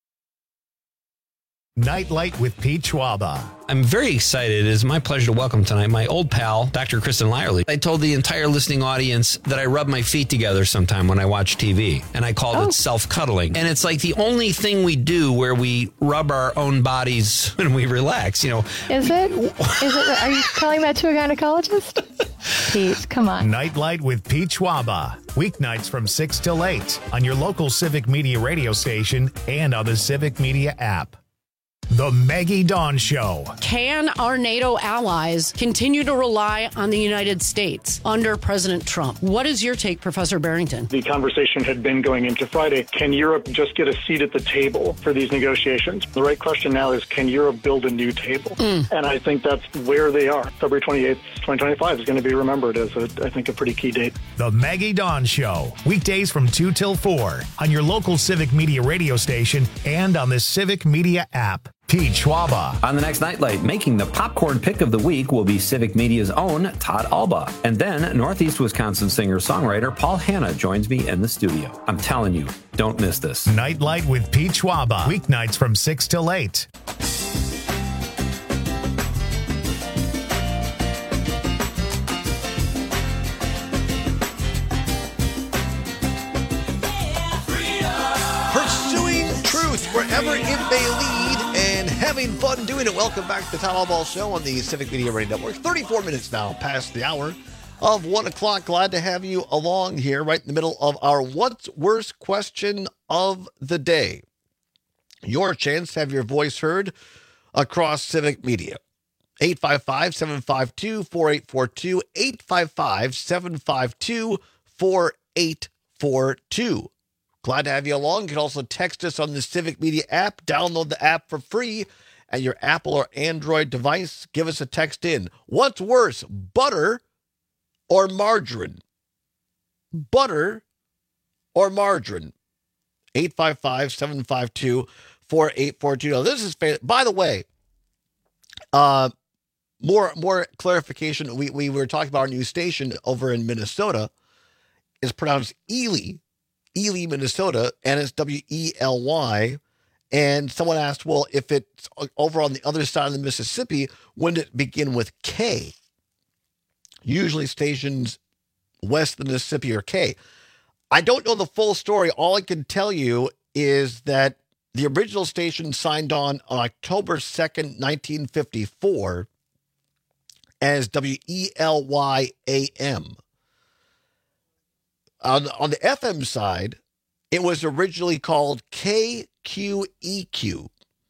Nightlight with Pete Schwaba. I'm very excited. It is my pleasure to welcome tonight my old pal, Doctor Kristen Lyerly. I told the entire listening audience that I rub my feet together sometime when I watch T V, and I called oh. it self-cuddling. And it's like the only thing we do where we rub our own bodies when we relax, you know. Is it? Is it? Are you telling that to a gynecologist? Pete, come on. Nightlight with Pete Schwaba. Weeknights from six till eight on your local Civic Media radio station and on the Civic Media app. The Maggie Dawn Show. Can our NATO allies continue to rely on the United States under President Trump? What is your take, Professor Barrington? The conversation had been going into Friday. Can Europe just get a seat at the table for these negotiations? The right question now is, can Europe build a new table? Mm. And I think that's where they are. February twenty-eighth, twenty twenty-five is going to be remembered as, a, I think, a pretty key date. The Maggie Dawn Show. Weekdays from two till four on your local Civic Media radio station and on the Civic Media app. Pete Schwaba. On the next Nightlight, making the popcorn pick of the week will be Civic Media's own Todd Alba. And then Northeast Wisconsin singer-songwriter Paul Hanna joins me in the studio. I'm telling you, don't miss this. Nightlight with Pete Schwaba. Weeknights from six till eight. wherever it may lead, and having fun doing it. Welcome back to the Todd Albaugh Show on the Civic Media Radio Network. thirty-four minutes now past the hour of one o'clock. Glad to have you along here right in the middle of our What's Worse question of the day. Your chance to have your voice heard across Civic Media. eight five five, seven five two, four eight four two, eight five five, seven five two, four eight four two. Glad to have you along. You can also text us on the Civic Media app. Download the app for free at your Apple or Android device. Give us a text in. What's worse, butter or margarine? Butter or margarine? eight five five, seven five two, four eight four two. Now, this is, by the way, uh, more more clarification. We, we were talking about our new station over in Minnesota. It's pronounced Ely. Ely, Minnesota, and it's W E L Y. And someone asked, well, if it's over on the other side of the Mississippi, wouldn't it begin with K? Usually stations west of the Mississippi are K. I don't know the full story. All I can tell you is that the original station signed on on October second, nineteen fifty-four as W E L Y A M. On, on the F M side, it was originally called K Q E Q,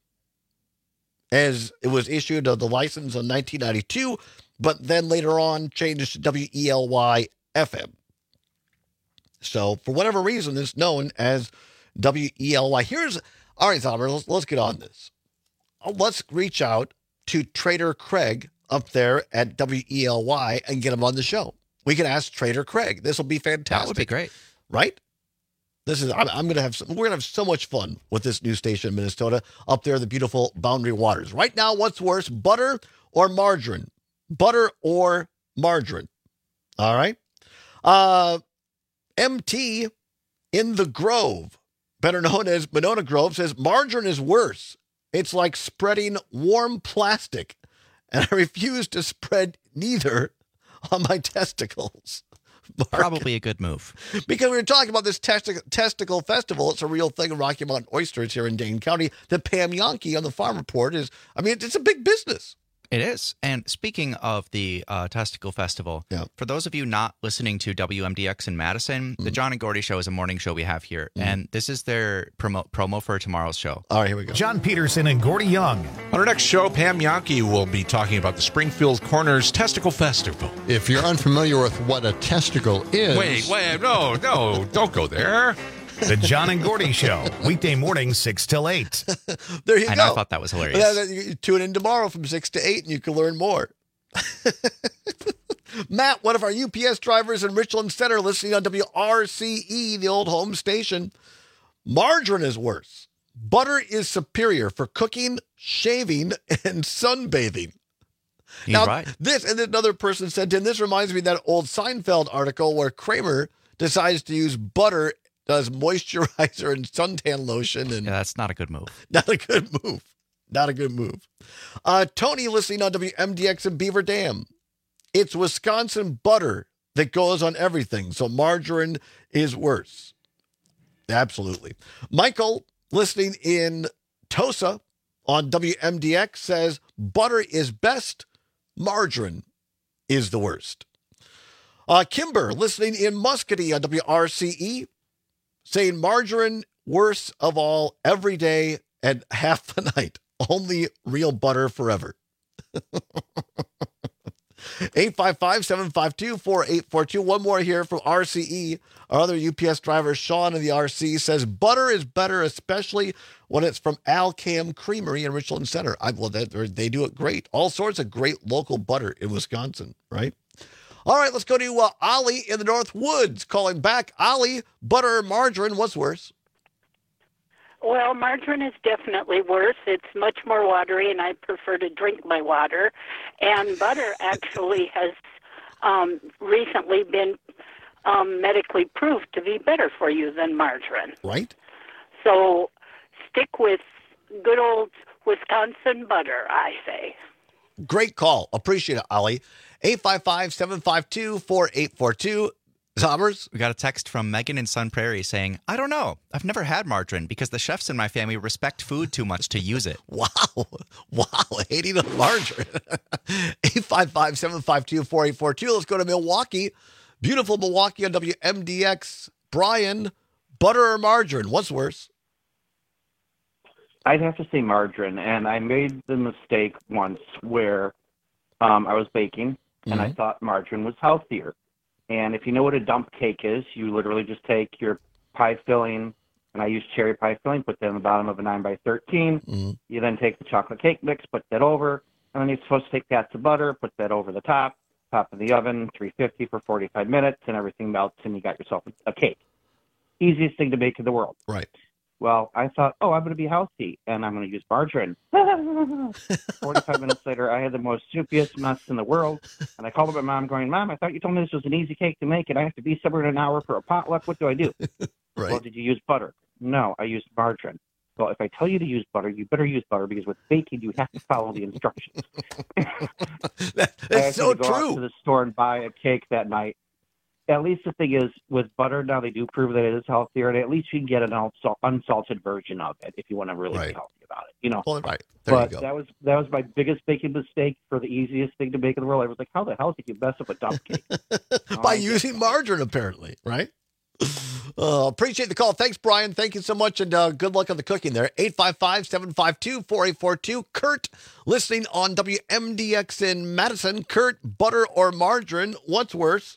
as it was issued of the license in nineteen ninety-two, but then later on changed to W E L Y F M. So for whatever reason, it's known as W E L Y. Here's, all right, Albert, let's, let's get on this. Let's reach out to Trader Craig up there at W E L Y and get him on the show. We can ask Trader Craig. This will be fantastic. That would be great. Right? This is, I'm, I'm going to have, some, we're going to have so much fun with this new station in Minnesota up there in the beautiful Boundary Waters. Right now, what's worse, butter or margarine? Butter or margarine? All right. Uh, M T in the Grove, better known as Monona Grove, says margarine is worse. It's like spreading warm plastic, and I refuse to spread neither on my testicles. Mark. Probably a good move. Because we were talking about this testi- testicle festival. It's a real thing in Rocky Mountain Oysters here in Dane County. The Pam Yankee on the Farm Report is, I mean, it's a big business. It is. And speaking of the uh, Testicle Festival, yeah. for those of you not listening to W M D X in Madison, mm-hmm. the John and Gordy Show is a morning show we have here. Mm-hmm. And this is their promo, promo for tomorrow's show. All right, here we go. John Peterson and Gordy Young. On our next show, Pam Yankee will be talking about the Springfield Corners Testicle Festival. If you're unfamiliar with what a testicle is... Wait, wait, no, no, don't go there. The John and Gordy Show, weekday mornings, six till eight. There you I go. Know, I thought that was hilarious. You tune in tomorrow from six to eight and you can learn more. Matt, one of our U P S drivers in Richland Center, listening on W R C E, the old home station. Margarine is worse. Butter is superior for cooking, shaving, and sunbathing. He's now, right. This, and another person sent in, this reminds me of that old Seinfeld article where Kramer decides to use butter as moisturizer and suntan lotion. And yeah, that's not a good move. Not a good move. Not a good move. Uh, Tony, listening on W M D X in Beaver Dam. It's Wisconsin butter that goes on everything, so margarine is worse. Absolutely. Michael, listening in Tosa on W M D X, says butter is best, margarine is the worst. Uh, Kimber, listening in Muscatine on W R C E, saying margarine worst of all every day and half the night. Only real butter forever. eight five five, seven five two, four eight four two. One more here from R C E. Our other U P S driver, Sean in the R C, says butter is better, especially when it's from Alcam Creamery in Richland Center. I well, they, they do it great. All sorts of great local butter in Wisconsin, right? All right, let's go to uh, Ollie in the North Woods calling back. Ollie, butter or margarine, what's worse? Well, margarine is definitely worse. It's much more watery, and I prefer to drink my water. And butter actually has um, recently been um, medically proved to be better for you than margarine. Right. So stick with good old Wisconsin butter, I say. Great call. Appreciate it, Ollie. eight five five, seven five two, four eight four two. Zobbers? We got a text from Megan in Sun Prairie saying, I don't know. I've never had margarine because the chefs in my family respect food too much to use it. Wow. Wow. Hating on margarine. eight five five, seven five two, four eight four two. Let's go to Milwaukee. Beautiful Milwaukee on W M D X. Brian, butter or margarine? What's worse? I'd have to say margarine. And I made the mistake once where um, I was baking and Mm-hmm. I thought margarine was healthier. And if you know what a dump cake is, you literally just take your pie filling, and I use cherry pie filling, put that in the bottom of a nine by thirteen. Mm-hmm. You then take the chocolate cake mix, put that over, and then you're supposed to take pats of butter, put that over the top, top of the oven, three fifty for forty-five minutes, and everything melts, and you got yourself a cake. Easiest thing to bake in the world. Right. Well, I thought, oh, I'm going to be healthy, and I'm going to use margarine. forty-five minutes later, I had the most soupiest mess in the world, and I called up my mom going, Mom, I thought you told me this was an easy cake to make, and I have to be somewhere in an hour for a potluck. What do I do? Right. Well, did you use butter? No, I used margarine. Well, if I tell you to use butter, you better use butter, because with baking, you have to follow the instructions. That's I so had to go true. out to the store and buy a cake that night. At least the thing is, with butter now, they do prove that it is healthier, and at least you can get an unsal- unsalted version of it if you want to really Right. be healthy about it. You know, Well, right. There but you go. that was that was my biggest baking mistake for the easiest thing to make in the world. I was like, how the hell did you mess up a dump cake? By using margarine, apparently, right? Uh, appreciate the call. Thanks, Brian. Thank you so much, and uh, good luck on the cooking there. eight five five, seven five two, four eight four two. Kurt, listening on W M D X in Madison. Kurt, butter or margarine, what's worse?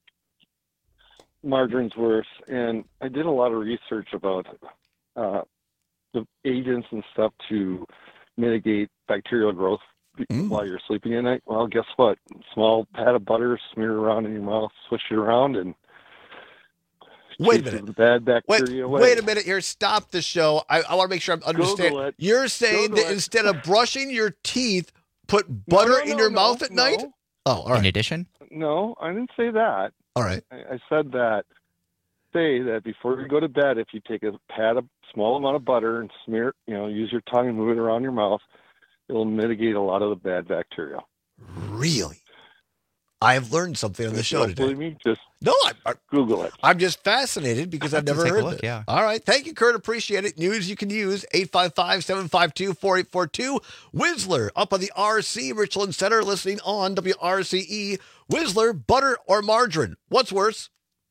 Margarine's worse. And I did a lot of research about uh, the agents and stuff to mitigate bacterial growth Mm. while you're sleeping at night. Well, guess what? Small pat of butter, smear it around in your mouth, swish it around, and Wait a keeps minute. the bad Wait, bacteria away. wait a minute here. Stop the show. I, I want to make sure I'm understanding. Google it. You're saying Google that it. instead of brushing your teeth, put butter no, in no, your no, mouth at no. night? Oh, all right. In addition? No, I didn't say that. All right. I, I said that. Say that before you go to bed, if you take a pat of small amount of butter and smear, it, you know, use your tongue and move it around your mouth, it'll mitigate a lot of the bad bacteria. Really? I have learned something on the If show you don't today. believe me, just No, I, I, Google it. I'm just fascinated because I'll I've have to never take a heard look, this. yeah. All right. Thank you, Kurt. Appreciate it. News you can use. eight five five, seven five two, four eight four two. Whistler up on the R C, Richland Center, listening on W R C E. Whistler, butter or margarine? What's worse?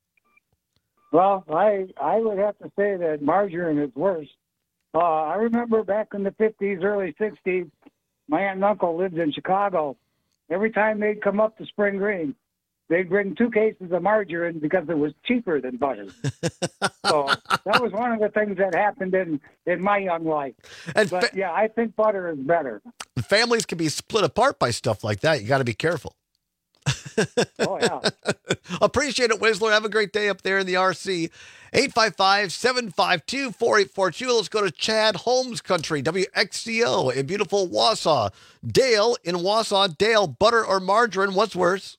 Well, I I would have to say that margarine is worse. Uh, I remember back in the fifties, early sixties, my aunt and uncle lived in Chicago. Every time they'd come up to Spring Green, they'd bring two cases of margarine because it was cheaper than butter. So that was one of the things that happened in, in my young life. And but fa- yeah, I think butter is better. Families can be split apart by stuff like that. You got to be careful. Oh, yeah. Appreciate it, Whistler. Have a great day up there in the R C. eight five five, seven five two, four eight four two. Let's go to Chad Holmes Country, W X C O in beautiful Wausau. Dale in Wausau. Dale, butter or margarine? What's worse?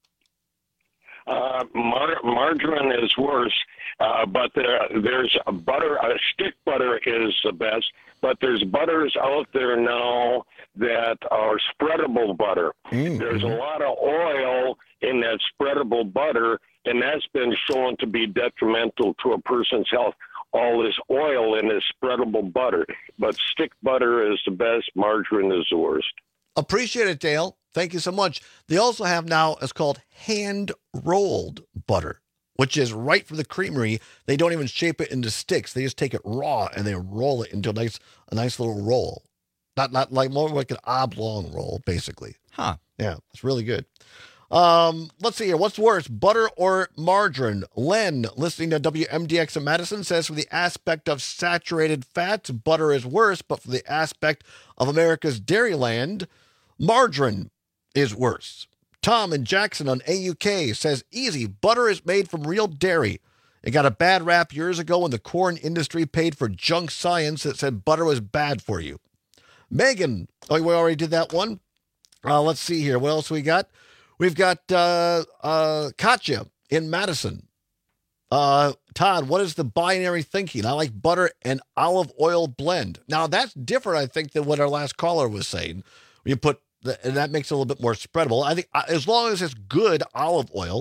Uh, mar- margarine is worse, uh, but there, there's a butter, uh, stick butter is the best, but there's butters out there now that are spreadable butter. Mm-hmm. There's a lot of oil in that spreadable butter, and that's been shown to be detrimental to a person's health. All this oil in this spreadable butter, but stick butter is the best, margarine is the worst. Appreciate it, Dale. Thank you so much. They also have now, it's called hand-rolled butter, which is right from the creamery. They don't even shape it into sticks. They just take it raw and they roll it into a nice, a nice little roll. Not, not like more like an oblong roll, basically. Huh. Yeah, it's really good. Um, let's see here. What's worse, butter or margarine? Len, listening to W M D X in Madison, says from the aspect of saturated fats, butter is worse, but from the aspect of America's dairyland, margarine is worse. Tom in Jackson on A U K says, easy, butter is made from real dairy. It got a bad rap years ago when the corn industry paid for junk science that said butter was bad for you. Megan, oh, we already did that one. Uh, let's see here. What else we got? We've got uh, uh, Katya in Madison. Uh, Todd, what is the binary thinking? I like butter and olive oil blend. Now, that's different, I think, than what our last caller was saying. You put the, and that makes it a little bit more spreadable. I think uh, as long as it's good olive oil,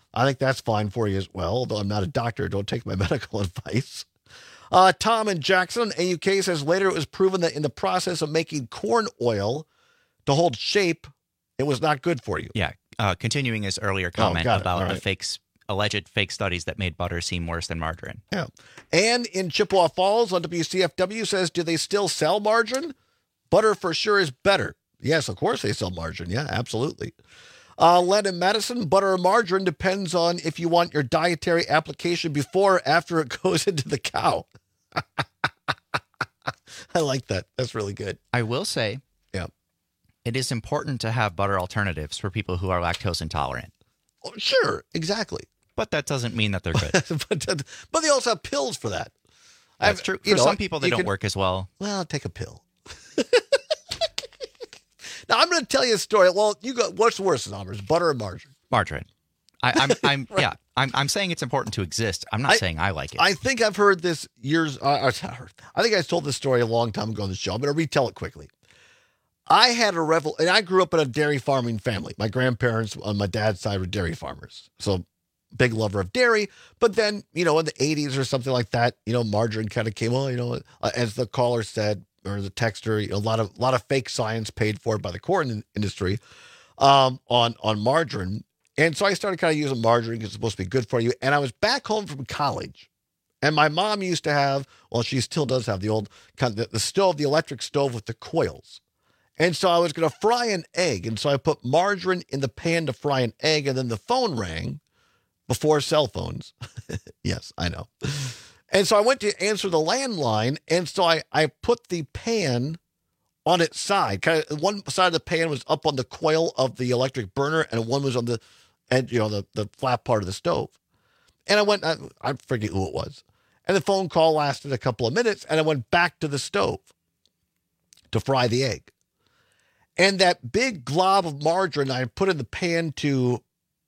I think that's fine for you as well, although I'm not a doctor. Don't take my medical advice. Uh, Tom in Jackson, A U K, says later it was proven that in the process of making corn oil to hold shape, it was not good for you. Yeah. Uh, continuing his earlier comment Oh, got it. about All the right. fakes, alleged fake studies that made butter seem worse than margarine. Yeah. And in Chippewa Falls on W C F W says, do they still sell margarine? Butter for sure is better. Yes, of course they sell margarine. Yeah, absolutely. Uh, Len in Madison, butter or margarine depends on if you want your dietary application before or after it goes into the cow. I like that. That's really good. I will say, yeah, it is important to have butter alternatives for people who are lactose intolerant. Oh, sure, exactly. But that doesn't mean that they're good. but, but they also have pills for that. That's I've- true. you For know, some people, they you don't can- work as well. Well, take a pill. Now, I'm going to tell you a story. Well, you go. What's worse, Zombers, butter or margarine? Margarine. I, I'm, I'm, Right. yeah, I'm, I'm saying it's important to exist. I'm not I- saying I like it. I think I've heard this years. Uh, I heard- I think I told this story a long time ago on the show. I'm going to retell it quickly. I had a revel, and I grew up in a dairy farming family. My grandparents on my dad's side were dairy farmers, so big lover of dairy. But then, you know, in the eighties or something like that, you know, margarine kind of came on. You know, uh, as the caller said, or the texter, you know, a lot of a lot of fake science paid for by the corn in- industry um, on on margarine. And so I started kind of using margarine because it's supposed to be good for you. And I was back home from college, and my mom used to have, well, she still does have the old kind of the, the stove, the electric stove with the coils. And so I was going to fry an egg. And so I put margarine in the pan to fry an egg. And then the phone rang before cell phones. Yes, I know. And so I went to answer the landline. And so I, I put the pan on its side. Kind of one side of the pan was up on the coil of the electric burner, and one was on the edge, you know, the, the flat part of the stove. And I went, I, I forget who it was. And the phone call lasted a couple of minutes, and I went back to the stove to fry the egg. And that big glob of margarine I put in the pan to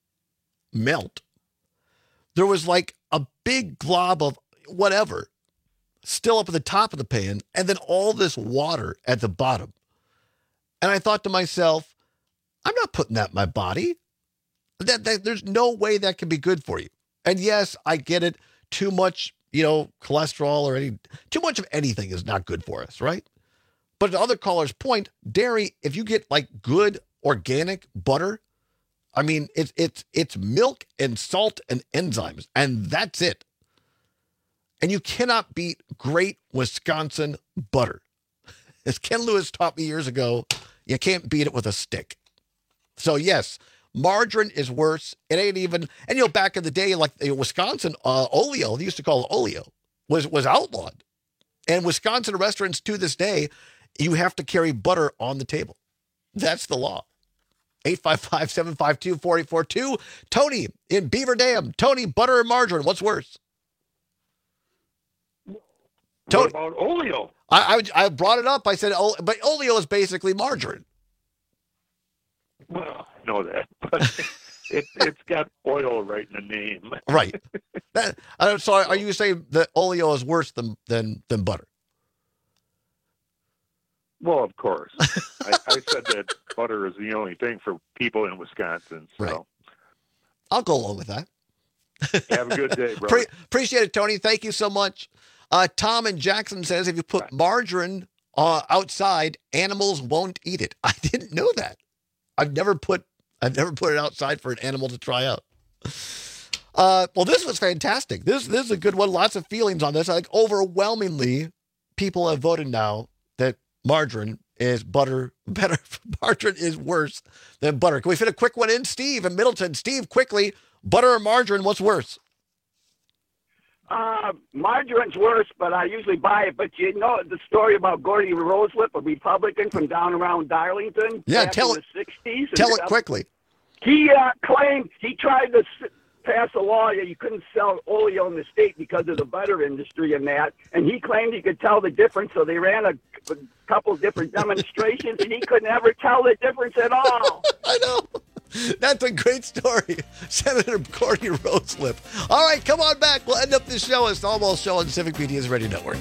melt, there was like a big glob of whatever still up at the top of the pan, and then all this water at the bottom. And I thought to myself, I'm not putting that in my body. That, that there's no way that can be good for you. And yes, I get it. Too much, you know, cholesterol or any too much of anything is not good for us, right? But to other callers' point, dairy, if you get like good organic butter, I mean, it's it's it's milk and salt and enzymes, and that's it. And you cannot beat great Wisconsin butter. As Ken Lewis taught me years ago, you can't beat it with a stick. So yes, margarine is worse. It ain't even, and you know, back in the day, like you know, Wisconsin, uh, oleo, they used to call it oleo, was was outlawed. And Wisconsin restaurants to this day, you have to carry butter on the table. That's the law. eight five five, seven five two, four eight four two. Tony in Beaver Dam. Tony, butter or margarine? What's worse? What about oleo? I, I I brought it up. I said, oh, but oleo is basically margarine. Well, I know that, but it, it's got oil right in the name. Right. That, I'm sorry. Are you saying that oleo is worse than than than butter? Well, of course. I, I said that butter is the only thing for people in Wisconsin. So Right. I'll go along with that. have a good day, brother. Pre- appreciate it, Tony. Thank you so much. Uh, Tom in Jackson says if you put margarine uh, outside, animals won't eat it. I didn't know that. I've never put I've never put it outside for an animal to try out. Uh, well, this was fantastic. This this is a good one. Lots of feelings on this. I think overwhelmingly people have voted now that margarine is butter better. Margarine is worse than butter. Can we fit a quick one in? Steve in Middleton. Steve, quickly, butter or margarine? What's worse? Uh, margarine's worse, but I usually buy it. But you know the story about Gordy Roseslip, a Republican from down around Darlington? Yeah, back tell in it- the sixties. Tell it quickly. He uh, claimed he tried to s- pass a law that you couldn't sell oleo in the state because of the butter industry and that. And he claimed he could tell the difference, so they ran a, a couple different demonstrations, and he could never tell the difference at all. I know. That's a great story. Senator Gordy Roseslip. All right, come on back. We'll end up this show. It's the Almost Show on Civic Media's Radio Network.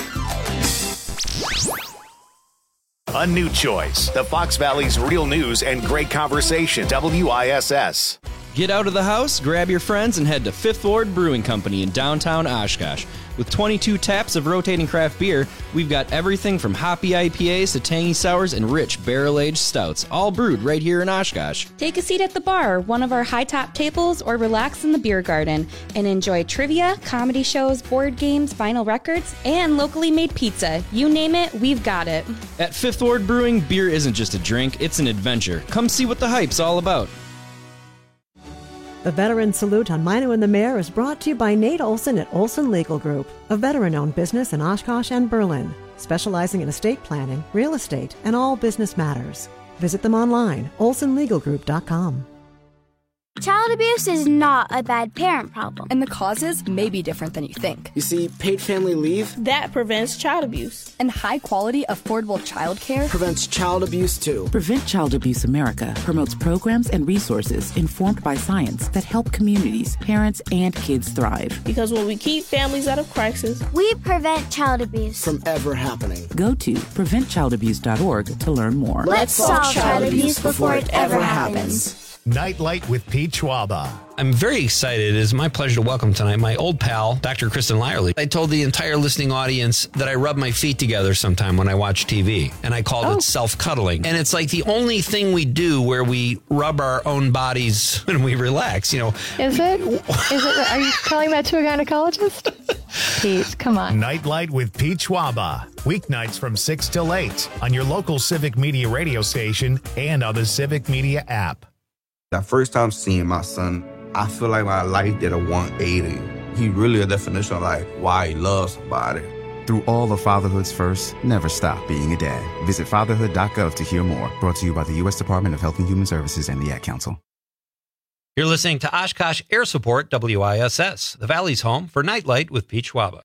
A new choice. The Fox Valley's real news and great conversation. W I S S. Get out of the house, grab your friends, and head to Fifth Ward Brewing Company in downtown Oshkosh. With twenty-two taps of rotating craft beer, we've got everything from hoppy I P As to tangy sours and rich barrel-aged stouts, all brewed right here in Oshkosh. Take a seat at the bar, one of our high-top tables, or relax in the beer garden and enjoy trivia, comedy shows, board games, vinyl records, and locally made pizza. You name it, we've got it. At Fifth Ward Brewing, beer isn't just a drink, it's an adventure. Come see what the hype's all about. The Veteran Salute on Mino and the Mayor is brought to you by Nate Olson at Olson Legal Group, a veteran-owned business in Oshkosh and Berlin, specializing in estate planning, real estate, and all business matters. Visit them online, olson legal group dot com. Child abuse is not a bad parent problem. And the causes may be different than you think. You see, paid family leave, that prevents child abuse. And high-quality, affordable child care prevents child abuse, too. Prevent Child Abuse America promotes programs and resources informed by science that help communities, parents, and kids thrive. Because when we keep families out of crisis, we prevent child abuse from ever happening. Go to prevent child abuse dot org to learn more. Let's solve child abuse before it ever happens. Nightlight with Pete Schwaba. I'm very excited. It is my pleasure to welcome tonight my old pal, Doctor Kristen Lyerly. I told the entire listening audience that I rub my feet together sometime when I watch T V, and I called oh. it self-cuddling. And it's like the only thing we do where we rub our own bodies when we relax, you know. Is it? Is it? Are you telling that to a gynecologist? Pete, come on. Nightlight with Pete Schwaba. Weeknights from six till eight on your local Civic Media radio station and on the Civic Media app. That first time seeing my son, I feel like my life did a one eighty. He really a definition of like why he loves somebody. Through all of fatherhood's first, never stop being a dad. Visit fatherhood dot gov to hear more. Brought to you by the U S Department of Health and Human Services and the Ad Council. You're listening to Oshkosh Air Support W I S S, the Valley's home for Nightlight with Pete Schwaba.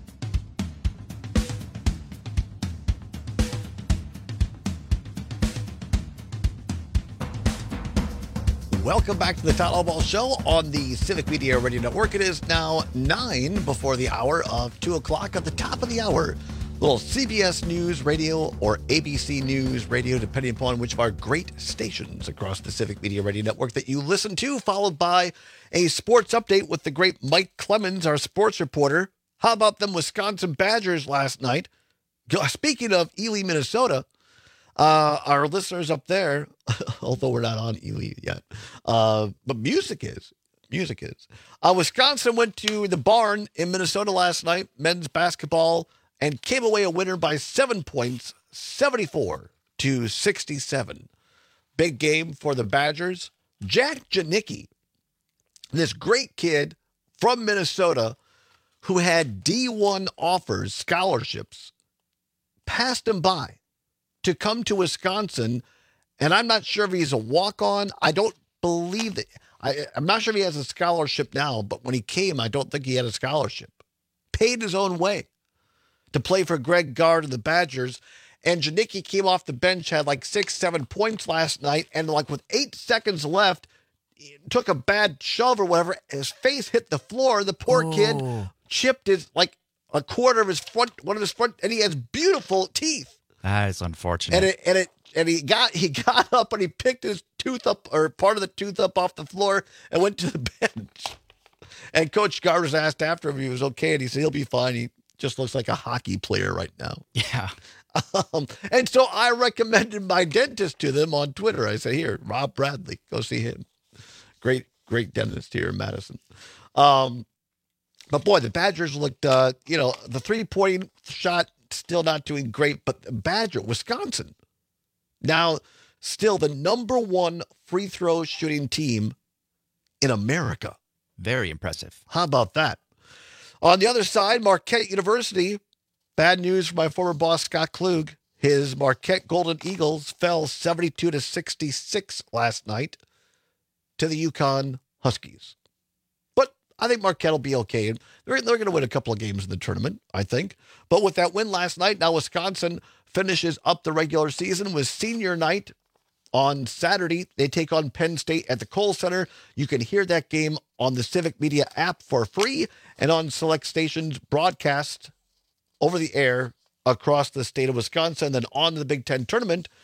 Welcome back to the Todd Allball Show on the Civic Media Radio Network. It is now nine before the hour of two o'clock. At the top of the hour, little C B S News Radio or A B C News Radio, depending upon which of our great stations across the Civic Media Radio Network that you listen to, followed by a sports update with the great Mike Clemens, our sports reporter. How about them Wisconsin Badgers last night? Speaking of Ely, Minnesota, Uh, our listeners up there, although we're not on Ely yet, uh, but music is. Music is. Uh, Wisconsin went to the barn in Minnesota last night, men's basketball, and came away a winner by seven points, seventy-four to sixty-seven. Big game for the Badgers. Jack Janicki, this great kid from Minnesota who had D one offers, scholarships, passed him by to come to Wisconsin, and I'm not sure if he's a walk-on. I don't believe that. I, I'm not sure if he has a scholarship now, but when he came, I don't think he had a scholarship. Paid his own way to play for Greg Gard and the Badgers, and Janicki came off the bench, had like six, seven points last night, and like with eight seconds left, took a bad shove or whatever, his face hit the floor. The poor oh. kid chipped his, like, a quarter of his front, one of his front, and he has beautiful teeth. That is unfortunate. And it, and it and he got he got up and he picked his tooth up or part of the tooth up off the floor and went to the bench. And Coach Gardner's asked after him if he was okay, and he said he'll be fine. He just looks like a hockey player right now. Yeah. Um, and so I recommended my dentist to them on Twitter. I said, "Here, Rob Bradley, go see him. Great, great dentist here in Madison." Um, but boy, the Badgers looked, uh, you know, the three-point shot. Still not doing great, but Badger, Wisconsin, now still the number one free throw shooting team in America. Very impressive. How about that? On the other side, Marquette University, bad news for my former boss, Scott Klug. His Marquette Golden Eagles fell seventy-two to sixty-six last night to the UConn Huskies. I think Marquette will be okay. They're, they're going to win a couple of games in the tournament, I think. But with that win last night, now Wisconsin finishes up the regular season with senior night on Saturday. They take on Penn State at the Kohl Center. You can hear that game on the Civic Media app for free and on select stations broadcast over the air across the state of Wisconsin. Then on to the Big Ten tournament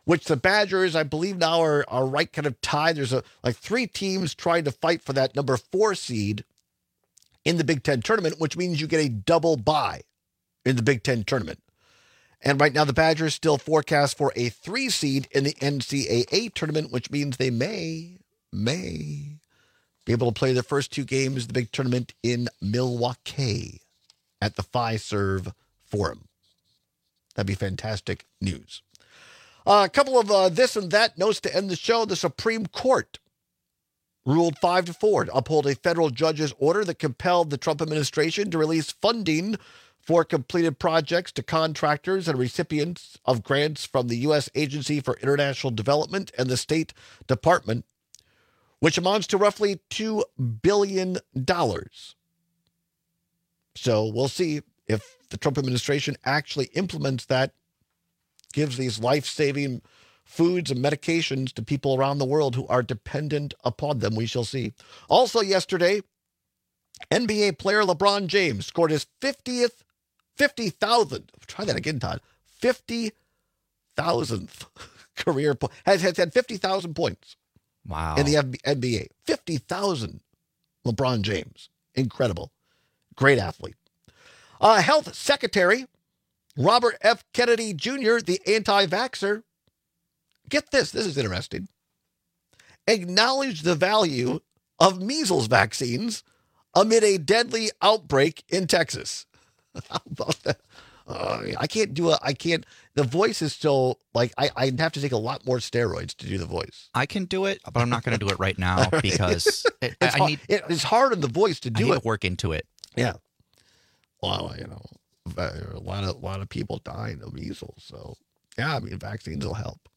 which the Badgers, I believe now are, are right kind of tied. There's a, like three teams trying to fight for that number four seed in the Big Ten tournament, which means you get a double bye in the Big Ten tournament. And right now the Badgers still forecast for a three seed in the N C A A tournament, which means they may, may be able to play their first two games of the big tournament in Milwaukee at the Fiserv Forum. That'd be fantastic news. Uh, a couple of uh, this and that notes to end the show. The Supreme Court ruled five to four to uphold a federal judge's order that compelled the Trump administration to release funding for completed projects to contractors and recipients of grants from the U S Agency for International Development and the State Department, which amounts to roughly two billion dollars. So we'll see if the Trump administration actually implements that, gives these life-saving foods and medications to people around the world who are dependent upon them. We shall see. Also yesterday, N B A player LeBron James scored his fiftieth, fifty thousand, try that again, Todd, fifty thousandth career point, has, has had fifty thousand points. Wow. In the N B A. fifty thousand. LeBron James. Incredible. Great athlete. Uh, Health Secretary Robert F. Kennedy Junior, the anti-vaxxer, get this, this is interesting, acknowledged the value of measles vaccines amid a deadly outbreak in Texas. How about that? Uh, I can't do a, I can't, the voice is so, like, I, I'd have to take a lot more steroids to do the voice. I can do it, but I'm not going to do it right now because it, it's, I, hard, I need, it, it's hard in the voice to do I need it. to work into it. Yeah. Well, you know, a lot of, a lot of people dying of measles. So, yeah, I mean, vaccines will help.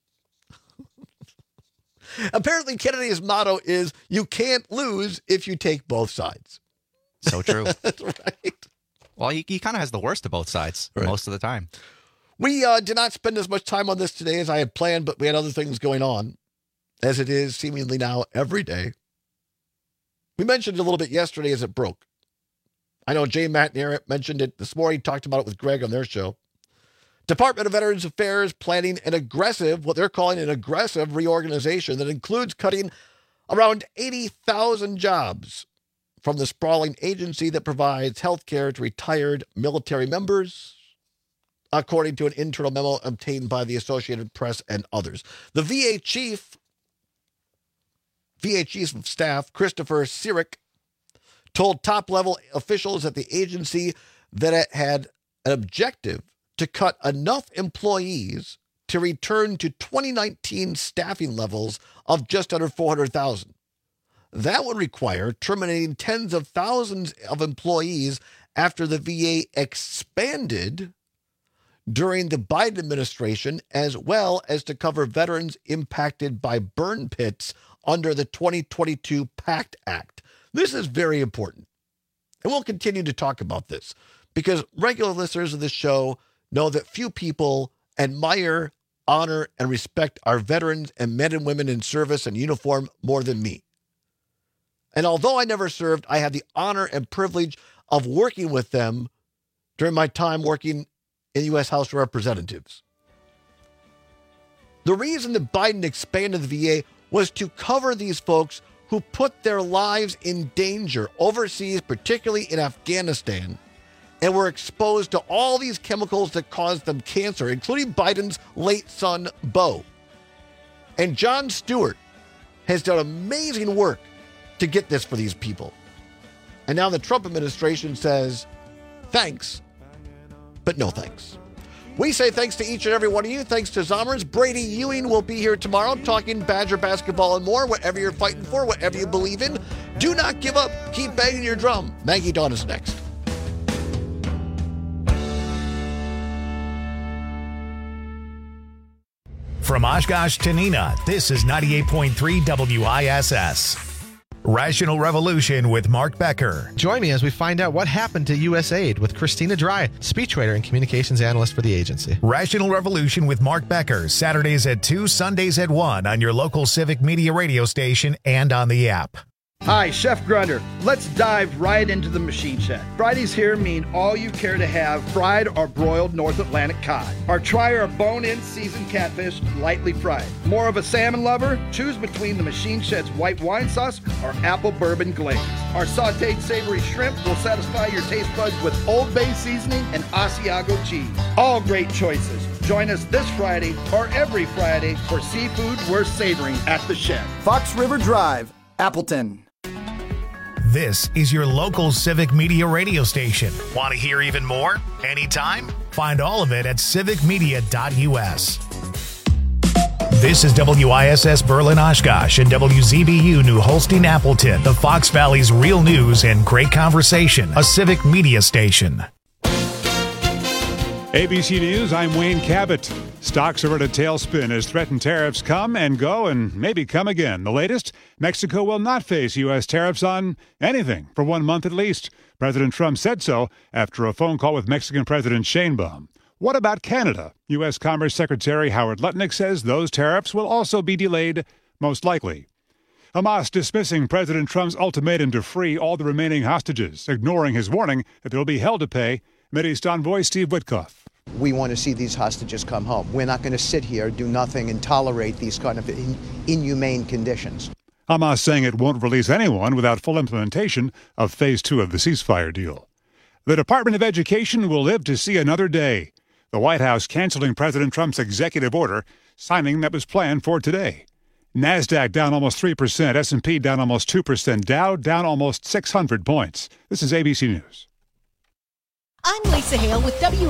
Apparently, Kennedy's motto is, you can't lose if you take both sides. So true. That's right. Well, he, he kind of has the worst of both sides right. most of the time. We uh, did not spend as much time on this today as I had planned, but we had other things going on, as it is seemingly now every day. We mentioned it a little bit yesterday as it broke. I know Jay McNair mentioned it this morning, talked about it with Greg on their show. Department of Veterans Affairs planning an aggressive, what they're calling an aggressive reorganization that includes cutting around eighty thousand jobs from the sprawling agency that provides health care to retired military members, according to an internal memo obtained by the Associated Press and others. The V A chief, V A chief of staff, Christopher Sirik, told top-level officials at the agency that it had an objective to cut enough employees to return to twenty nineteen staffing levels of just under four hundred thousand. That would require terminating tens of thousands of employees after the V A expanded during the Biden administration, as well as to cover veterans impacted by burn pits under the twenty twenty-two PACT Act. This is very important. And we'll continue to talk about this because regular listeners of this show know that few people admire, honor, and respect our veterans and men and women in service and uniform more than me. And although I never served, I had the honor and privilege of working with them during my time working in the U S House of Representatives. The reason that Biden expanded the V A was to cover these folks who put their lives in danger overseas, particularly in Afghanistan, and were exposed to all these chemicals that caused them cancer, including Biden's late son, Beau. And Jon Stewart has done amazing work to get this for these people. And now the Trump administration says, thanks, but no thanks. We say thanks to each and every one of you. Thanks to Zommers. Brady Ewing will be here tomorrow talking Badger basketball and more. Whatever you're fighting for, whatever you believe in, do not give up. Keep banging your drum. Maggie Dawn is next. From Oshkosh to Neenah, this is ninety-eight point three W I S S. Rational Revolution with Mark Becker. Join me as we find out what happened to U S A I D with Christina Dry, speechwriter and communications analyst for the agency. Rational Revolution with Mark Becker, Saturdays at two, Sundays at one on your local Civic Media radio station and on the app. Hi, Chef Grunder. Let's dive right into the Machine Shed. Fridays here mean all you care to have fried or broiled North Atlantic cod. Or try our bone-in seasoned catfish lightly fried. More of a salmon lover? Choose between the Machine Shed's white wine sauce or apple bourbon glaze. Our sauteed savory shrimp will satisfy your taste buds with Old Bay seasoning and Asiago cheese. All great choices. Join us this Friday or every Friday for seafood worth savoring at the Shed. Fox River Drive, Appleton. This is your local Civic Media radio station. Want to hear even more? Anytime? Find all of it at civic media dot u s. This is W I S S Berlin Oshkosh and W Z B U New Holstein Appleton, the Fox Valley's real news and great conversation, a Civic Media station. A B C News, I'm Wayne Cabot. Stocks are at a tailspin as threatened tariffs come and go and maybe come again. The latest, Mexico will not face U S tariffs on anything for one month at least. President Trump said so after a phone call with Mexican President Sheinbaum. What about Canada? U S Commerce Secretary Howard Lutnick says those tariffs will also be delayed, most likely. Hamas dismissing President Trump's ultimatum to free all the remaining hostages, ignoring his warning that there will be hell to pay. Mideast envoy Steve Witkoff. We want to see these hostages come home. We're not going to sit here, do nothing, and tolerate these kind of in, inhumane conditions. Hamas saying it won't release anyone without full implementation of Phase two of the ceasefire deal. The Department of Education will live to see another day. The White House canceling President Trump's executive order, signing that was planned for today. NASDAQ down almost three percent, S and P down almost two percent, Dow down almost six hundred points. This is A B C News. I'm Lisa Hale with W